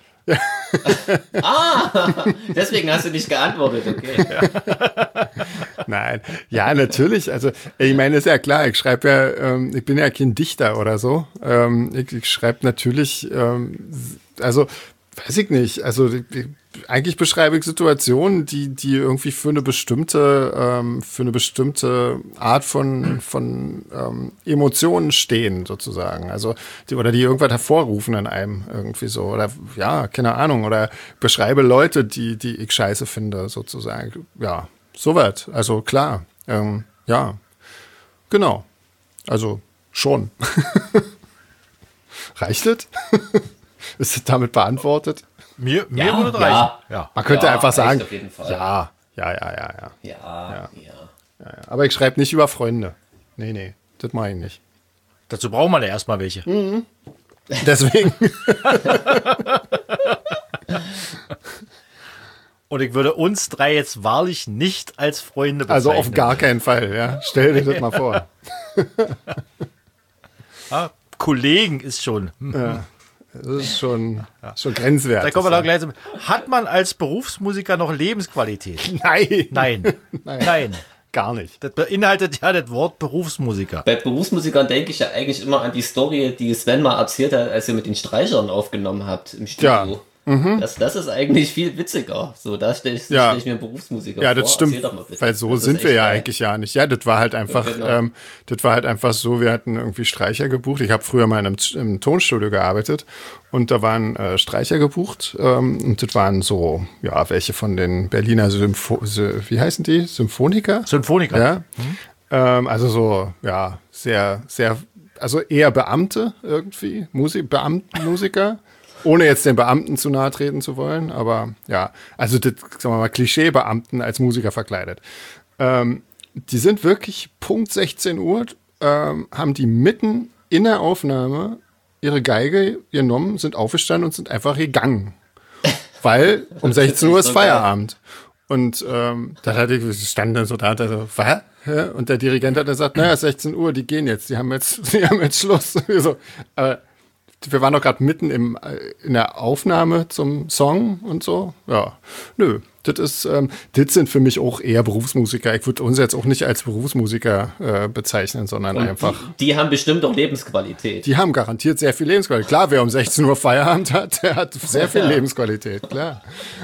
[SPEAKER 3] Ah, deswegen hast du nicht geantwortet, okay.
[SPEAKER 2] Nein, ja, natürlich. Also, ich meine, ist ja klar, ich schreibe ja, ähm, ich bin ja kein Dichter oder so. Ähm, ich ich schreibe natürlich, ähm, also, weiß ich nicht, also ich, eigentlich beschreibe ich Situationen, die, die irgendwie für eine bestimmte, ähm, für eine bestimmte Art von, von ähm, Emotionen stehen, sozusagen. Also, die, oder die irgendwas hervorrufen in einem irgendwie so. Oder ja, keine Ahnung. Oder beschreibe Leute, die, die ich scheiße finde, sozusagen. Ja, soweit. Also klar. Ähm, ja. Genau. Also schon. Reicht das? Ist das damit beantwortet?
[SPEAKER 1] Mir, mir
[SPEAKER 3] Ja,
[SPEAKER 1] würde es
[SPEAKER 3] ja.
[SPEAKER 1] reichen. Ja.
[SPEAKER 2] Man könnte
[SPEAKER 3] Ja,
[SPEAKER 2] einfach sagen,
[SPEAKER 3] reicht auf jeden Fall.
[SPEAKER 2] ja, ja, ja, ja, ja,
[SPEAKER 3] Ja, ja.
[SPEAKER 2] ja, ja. Aber ich schreibe nicht über Freunde. Nee, nee, das mache ich nicht.
[SPEAKER 1] Dazu braucht man ja erstmal welche.
[SPEAKER 2] Deswegen.
[SPEAKER 1] Und ich würde uns drei jetzt wahrlich nicht als Freunde bezeichnen.
[SPEAKER 2] Also auf gar keinen Fall, ja. Stell dir das mal vor.
[SPEAKER 1] Ja, Kollegen ist schon. Hm.
[SPEAKER 2] Ja. Das ist schon, schon grenzwertig.
[SPEAKER 1] Da kommen wir doch gleich zum. Hat man als Berufsmusiker noch Lebensqualität?
[SPEAKER 2] Nein.
[SPEAKER 1] Nein.
[SPEAKER 2] Nein.
[SPEAKER 1] Nein.
[SPEAKER 2] Gar nicht.
[SPEAKER 1] Das beinhaltet ja das Wort Berufsmusiker.
[SPEAKER 3] Bei Berufsmusikern denke ich ja eigentlich immer an die Story, die Sven mal erzählt hat, als ihr mit den Streichern aufgenommen habt im Studio.
[SPEAKER 2] Ja. Mhm.
[SPEAKER 3] Das, das ist eigentlich viel witziger. So, da stelle ich,
[SPEAKER 2] Ja.
[SPEAKER 3] stell ich mir einen Berufsmusiker
[SPEAKER 2] Ja,
[SPEAKER 3] vor.
[SPEAKER 2] das stimmt,
[SPEAKER 3] Erzähl doch mal bitte.
[SPEAKER 2] weil so
[SPEAKER 3] Das ist
[SPEAKER 2] sind wir
[SPEAKER 3] echt
[SPEAKER 2] ja
[SPEAKER 3] geil.
[SPEAKER 2] eigentlich ja nicht. Ja, das war halt einfach,
[SPEAKER 3] Ja, genau.
[SPEAKER 2] ähm, das war halt einfach so, wir hatten irgendwie Streicher gebucht. Ich habe früher mal in einem, im Tonstudio gearbeitet und da waren äh, Streicher gebucht ähm, und das waren so, ja, welche von den Berliner Sympho wie heißen die? Symphoniker?
[SPEAKER 1] Symphoniker.
[SPEAKER 2] Ja. Ähm, also so, ja, sehr, sehr, also eher Beamte irgendwie, Musik, Beamtenmusiker. Ohne jetzt den Beamten zu nahe treten zu wollen, aber ja, also das, sagen wir mal, Klischee-Beamten als Musiker verkleidet. Ähm, die sind wirklich Punkt sechzehn Uhr, ähm, haben die mitten in der Aufnahme ihre Geige genommen, sind aufgestanden und sind einfach gegangen. Weil um sechzehn Uhr ist Feierabend. Und ähm, da hatte ich, stand dann so da, und so, was? Hä? Und der Dirigent hat gesagt, naja, sechzehn Uhr, die gehen jetzt, die haben jetzt, die haben jetzt Schluss. so, aber wir waren doch gerade mitten im, in der Aufnahme zum Song und so. Ja, nö, das ist, ähm, das sind für mich auch eher Berufsmusiker. Ich würde uns jetzt auch nicht als Berufsmusiker äh, bezeichnen, sondern
[SPEAKER 3] Und
[SPEAKER 2] einfach.
[SPEAKER 3] Die, die haben bestimmt auch Lebensqualität.
[SPEAKER 2] Die haben garantiert sehr viel Lebensqualität. Klar, wer um sechzehn Uhr Feierabend hat, der hat sehr viel
[SPEAKER 3] Ja.
[SPEAKER 2] Lebensqualität, klar.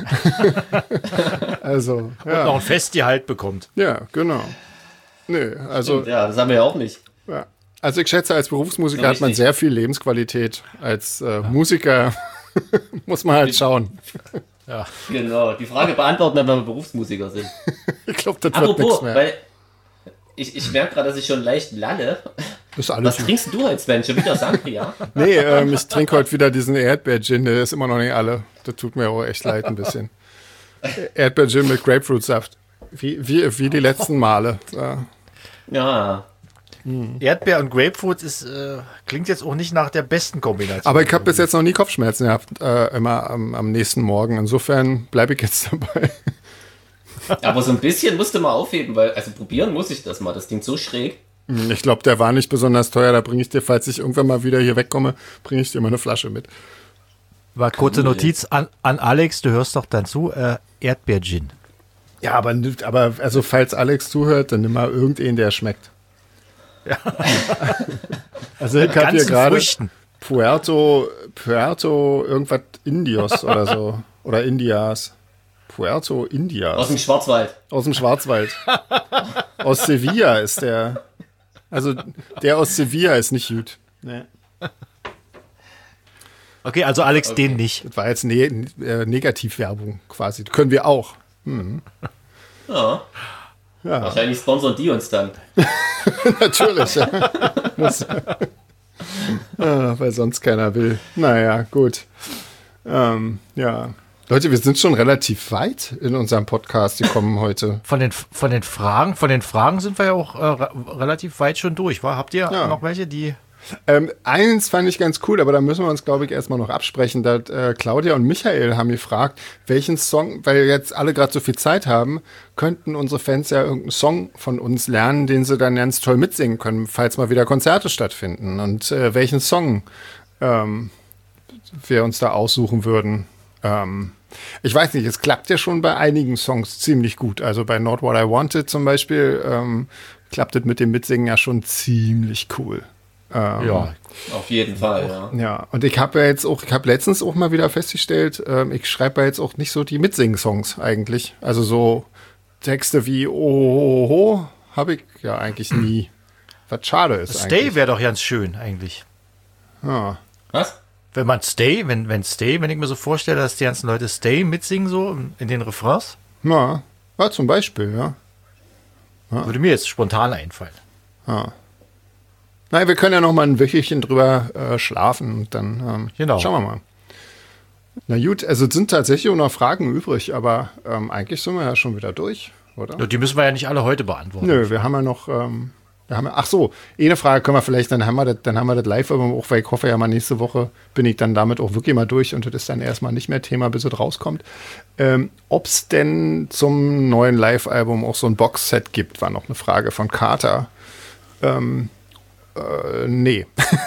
[SPEAKER 2] also,
[SPEAKER 1] Und
[SPEAKER 2] ja.
[SPEAKER 1] noch ein Festgehalt bekommt.
[SPEAKER 2] Ja, genau. Nö, also,
[SPEAKER 3] ja, das haben wir ja auch nicht.
[SPEAKER 2] ja. Also ich schätze, als Berufsmusiker
[SPEAKER 3] Ja,
[SPEAKER 2] hat man
[SPEAKER 3] richtig.
[SPEAKER 2] sehr viel Lebensqualität. Als äh, Musiker Muss man halt schauen.
[SPEAKER 3] Ja. Genau, die Frage beantworten, wenn wir Berufsmusiker sind.
[SPEAKER 2] Ich glaube, das wird nichts mehr.
[SPEAKER 3] Weil ich, ich merke gerade, dass ich schon leicht lalle.
[SPEAKER 2] Ist alles
[SPEAKER 3] Was trinkst du heute, Sven? Schon wieder Sangria?
[SPEAKER 2] Nee, ähm, ich trinke heute wieder diesen Erdbeer-Gin, der ist immer noch nicht alle. Das tut mir auch echt leid ein bisschen. Erdbeer-Gin mit Grapefruitsaft. Wie, wie, wie die letzten Male. Ja.
[SPEAKER 3] Ja.
[SPEAKER 1] Hm. Erdbeer und Grapefruit ist, äh, klingt jetzt auch nicht nach der besten Kombination.
[SPEAKER 2] Aber ich habe bis jetzt noch nie Kopfschmerzen gehabt, äh, immer am, am nächsten Morgen. Insofern bleibe ich jetzt dabei.
[SPEAKER 3] Aber so ein bisschen musste man aufheben, weil, also probieren muss ich das mal. Das klingt so schräg.
[SPEAKER 2] Ich glaube, der war nicht besonders teuer. Da bringe ich dir, falls ich irgendwann mal wieder hier wegkomme, bringe ich dir mal eine Flasche mit.
[SPEAKER 1] War kurze Notiz an, an Alex, du hörst doch dann zu, äh, Erdbeer-Gin.
[SPEAKER 2] Ja, aber, aber also falls Alex zuhört, dann nimm mal irgendeinen, der schmeckt. Ja. Also ich habe hier gerade Puerto, Puerto irgendwas Indios oder so. Oder Indias. Puerto Indias.
[SPEAKER 3] Aus dem Schwarzwald.
[SPEAKER 2] Aus dem Schwarzwald. Aus Sevilla ist der. Also der aus Sevilla ist nicht gut. Nee.
[SPEAKER 1] Okay, also Alex, okay. Den nicht.
[SPEAKER 2] Das war jetzt ne äh, Negativwerbung quasi. Das können wir auch. Hm.
[SPEAKER 3] Ja. Ja. Wahrscheinlich sponsern die uns dann.
[SPEAKER 2] Natürlich, ja. Muss, ah, weil sonst keiner will. Naja, gut. Ähm, ja. Leute, wir sind schon relativ weit in unserem Podcast gekommen heute.
[SPEAKER 1] Von den, von den Fragen, von den Fragen sind wir ja auch äh, relativ weit schon durch, wa? Habt ihr ja. noch welche, die...
[SPEAKER 2] Ähm, eins fand ich ganz cool, aber da müssen wir uns, glaube ich, erstmal noch absprechen. Da, äh, Claudia und Michael haben gefragt, welchen Song, weil jetzt alle gerade so viel Zeit haben, könnten unsere Fans ja irgendeinen Song von uns lernen, den sie dann ganz toll mitsingen können, falls mal wieder Konzerte stattfinden. Und äh, welchen Song ähm, wir uns da aussuchen würden. Ähm, ich weiß nicht, es klappt ja schon bei einigen Songs ziemlich gut. Also bei Not What I Wanted zum Beispiel ähm, klappt es mit dem Mitsingen ja schon ziemlich cool. Ähm,
[SPEAKER 3] ja, auf jeden Fall, ja.
[SPEAKER 2] Ja, und ich habe ja jetzt auch, ich habe letztens auch mal wieder festgestellt, ähm, ich schreibe ja jetzt auch nicht so die Mitsing-Songs eigentlich. Also so Texte wie Ohoho habe ich ja eigentlich nie. Was schade ist
[SPEAKER 1] Stay eigentlich. Wäre doch ganz schön eigentlich.
[SPEAKER 2] Ja.
[SPEAKER 3] Was?
[SPEAKER 1] Wenn man Stay, wenn, wenn Stay, wenn ich mir so vorstelle, dass die ganzen Leute Stay mitsingen so in den Refrains.
[SPEAKER 2] Ja, ja zum Beispiel, ja.
[SPEAKER 1] ja. Würde mir jetzt spontan einfallen.
[SPEAKER 2] Ja. Nein, wir können ja noch mal ein Wöchelchen drüber äh, schlafen und dann ähm,
[SPEAKER 1] genau.
[SPEAKER 2] Schauen wir mal. Na gut, also es sind tatsächlich auch noch Fragen übrig, aber ähm, eigentlich sind wir ja schon wieder durch, oder?
[SPEAKER 1] Ja, die müssen wir ja nicht alle heute beantworten.
[SPEAKER 2] Nö, wir haben ja noch, ähm, wir haben ja, ach so, eine Frage können wir vielleicht, dann haben wir das, dann haben wir das live, aber auch, weil ich hoffe ja mal nächste Woche bin ich dann damit auch wirklich mal durch und das ist dann erstmal nicht mehr Thema, bis es rauskommt. Ähm, Ob es denn zum neuen Live-Album auch so ein Boxset gibt, war noch eine Frage von Carter. Ähm, Äh, nee.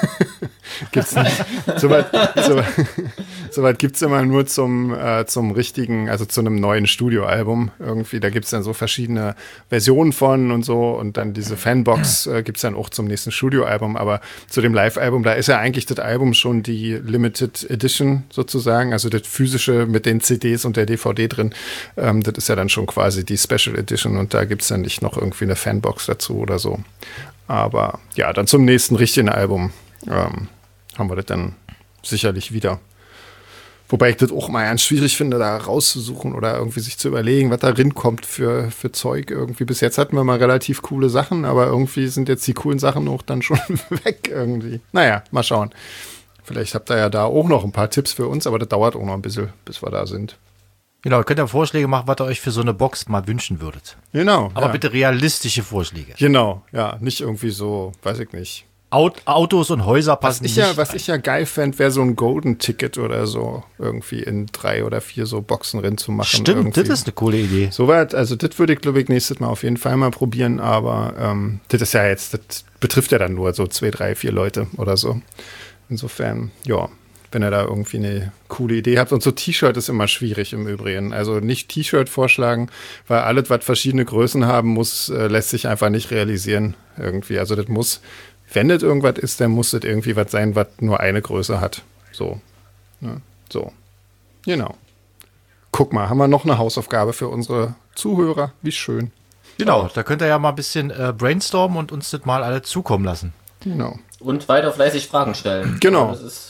[SPEAKER 2] Gibt's nicht. Soweit so, so weit gibt's immer nur zum, äh, zum richtigen, also zu einem neuen Studioalbum irgendwie. Da gibt's dann so verschiedene Versionen von und so und dann diese Fanbox äh, gibt's dann auch zum nächsten Studioalbum. Aber zu dem Live-Album, da ist ja eigentlich das Album schon die Limited Edition sozusagen, also das physische mit den C Ds und der D V D drin. Ähm, das ist ja dann schon quasi die Special Edition und da gibt's dann nicht noch irgendwie eine Fanbox dazu oder so. Aber ja, dann zum nächsten richtigen Album ähm, haben wir das dann sicherlich wieder. Wobei ich das auch mal ganz schwierig finde, da rauszusuchen oder irgendwie sich zu überlegen, was da drin kommt für, für Zeug irgendwie. Bis jetzt hatten wir mal relativ coole Sachen, aber irgendwie sind jetzt die coolen Sachen auch dann schon weg irgendwie. Naja, mal schauen. Vielleicht habt ihr ja da auch noch ein paar Tipps für uns, aber das dauert auch noch ein bisschen, bis wir da sind.
[SPEAKER 1] Genau, ihr könnt ja Vorschläge machen, was ihr euch für so eine Box mal wünschen würdet.
[SPEAKER 2] Genau.
[SPEAKER 1] Aber
[SPEAKER 2] ja.
[SPEAKER 1] bitte realistische Vorschläge.
[SPEAKER 2] Genau, ja, nicht irgendwie so, weiß ich nicht.
[SPEAKER 1] Aut- Autos und Häuser passen
[SPEAKER 2] was ich
[SPEAKER 1] nicht.
[SPEAKER 2] Ja, was ich ja geil fände, wäre so ein Golden Ticket oder so, irgendwie in drei oder vier so Boxen drin zu machen.
[SPEAKER 1] Stimmt,
[SPEAKER 2] irgendwie.
[SPEAKER 1] Das ist eine coole Idee.
[SPEAKER 2] Soweit, also das würde ich, glaube ich, nächstes Mal auf jeden Fall mal probieren, aber ähm, das ist ja jetzt, das betrifft ja dann nur so zwei, drei, vier Leute oder so. Insofern, ja. Wenn ihr da irgendwie eine coole Idee habt. Und so T-Shirt ist immer schwierig im Übrigen. Also nicht T-Shirt vorschlagen, weil alles, was verschiedene Größen haben muss, äh, lässt sich einfach nicht realisieren irgendwie. Also das muss, wenn das irgendwas ist, dann muss das irgendwie was sein, was nur eine Größe hat. So. Ja, so. Genau. Guck mal, haben wir noch eine Hausaufgabe für unsere Zuhörer? Wie schön.
[SPEAKER 1] Genau, da könnt ihr ja mal ein bisschen äh, brainstormen und uns das mal alle zukommen lassen.
[SPEAKER 2] Genau.
[SPEAKER 3] Und weiter fleißig Fragen stellen.
[SPEAKER 2] Genau.
[SPEAKER 3] Das ist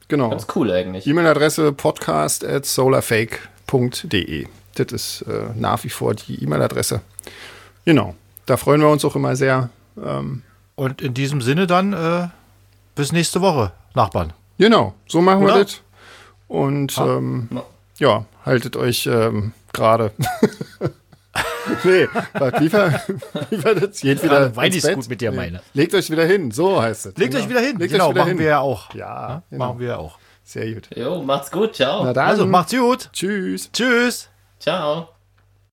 [SPEAKER 2] Genau.
[SPEAKER 3] Ganz cool eigentlich.
[SPEAKER 2] E-Mail-Adresse podcast at solarfake punkt de. Das ist äh, nach wie vor die E-Mail-Adresse. Genau. Da freuen wir uns auch immer sehr. Ähm,
[SPEAKER 1] Und in diesem Sinne dann äh, bis nächste Woche, Nachbarn.
[SPEAKER 2] genau, so machen
[SPEAKER 1] Oder?
[SPEAKER 2] wir das. Und
[SPEAKER 1] Ah.
[SPEAKER 2] ähm, ja, haltet euch ähm, gerade. nee, was, wie war, wie war das? Geht wieder
[SPEAKER 1] weil
[SPEAKER 2] ins
[SPEAKER 1] ich es
[SPEAKER 2] Bett?
[SPEAKER 1] gut mit dir
[SPEAKER 2] Nee.
[SPEAKER 1] meine.
[SPEAKER 2] Legt euch wieder hin, so heißt es.
[SPEAKER 1] Legt
[SPEAKER 2] Genau.
[SPEAKER 1] euch wieder hin.
[SPEAKER 2] Legt
[SPEAKER 1] genau,
[SPEAKER 2] euch wieder
[SPEAKER 1] machen
[SPEAKER 2] hin.
[SPEAKER 1] wir ja auch.
[SPEAKER 2] Ja, genau.
[SPEAKER 1] Machen wir ja auch.
[SPEAKER 2] Sehr gut.
[SPEAKER 3] Jo, macht's gut. Ciao.
[SPEAKER 2] Na dann,
[SPEAKER 1] Also, macht's gut.
[SPEAKER 2] tschüss.
[SPEAKER 1] Tschüss.
[SPEAKER 3] Ciao.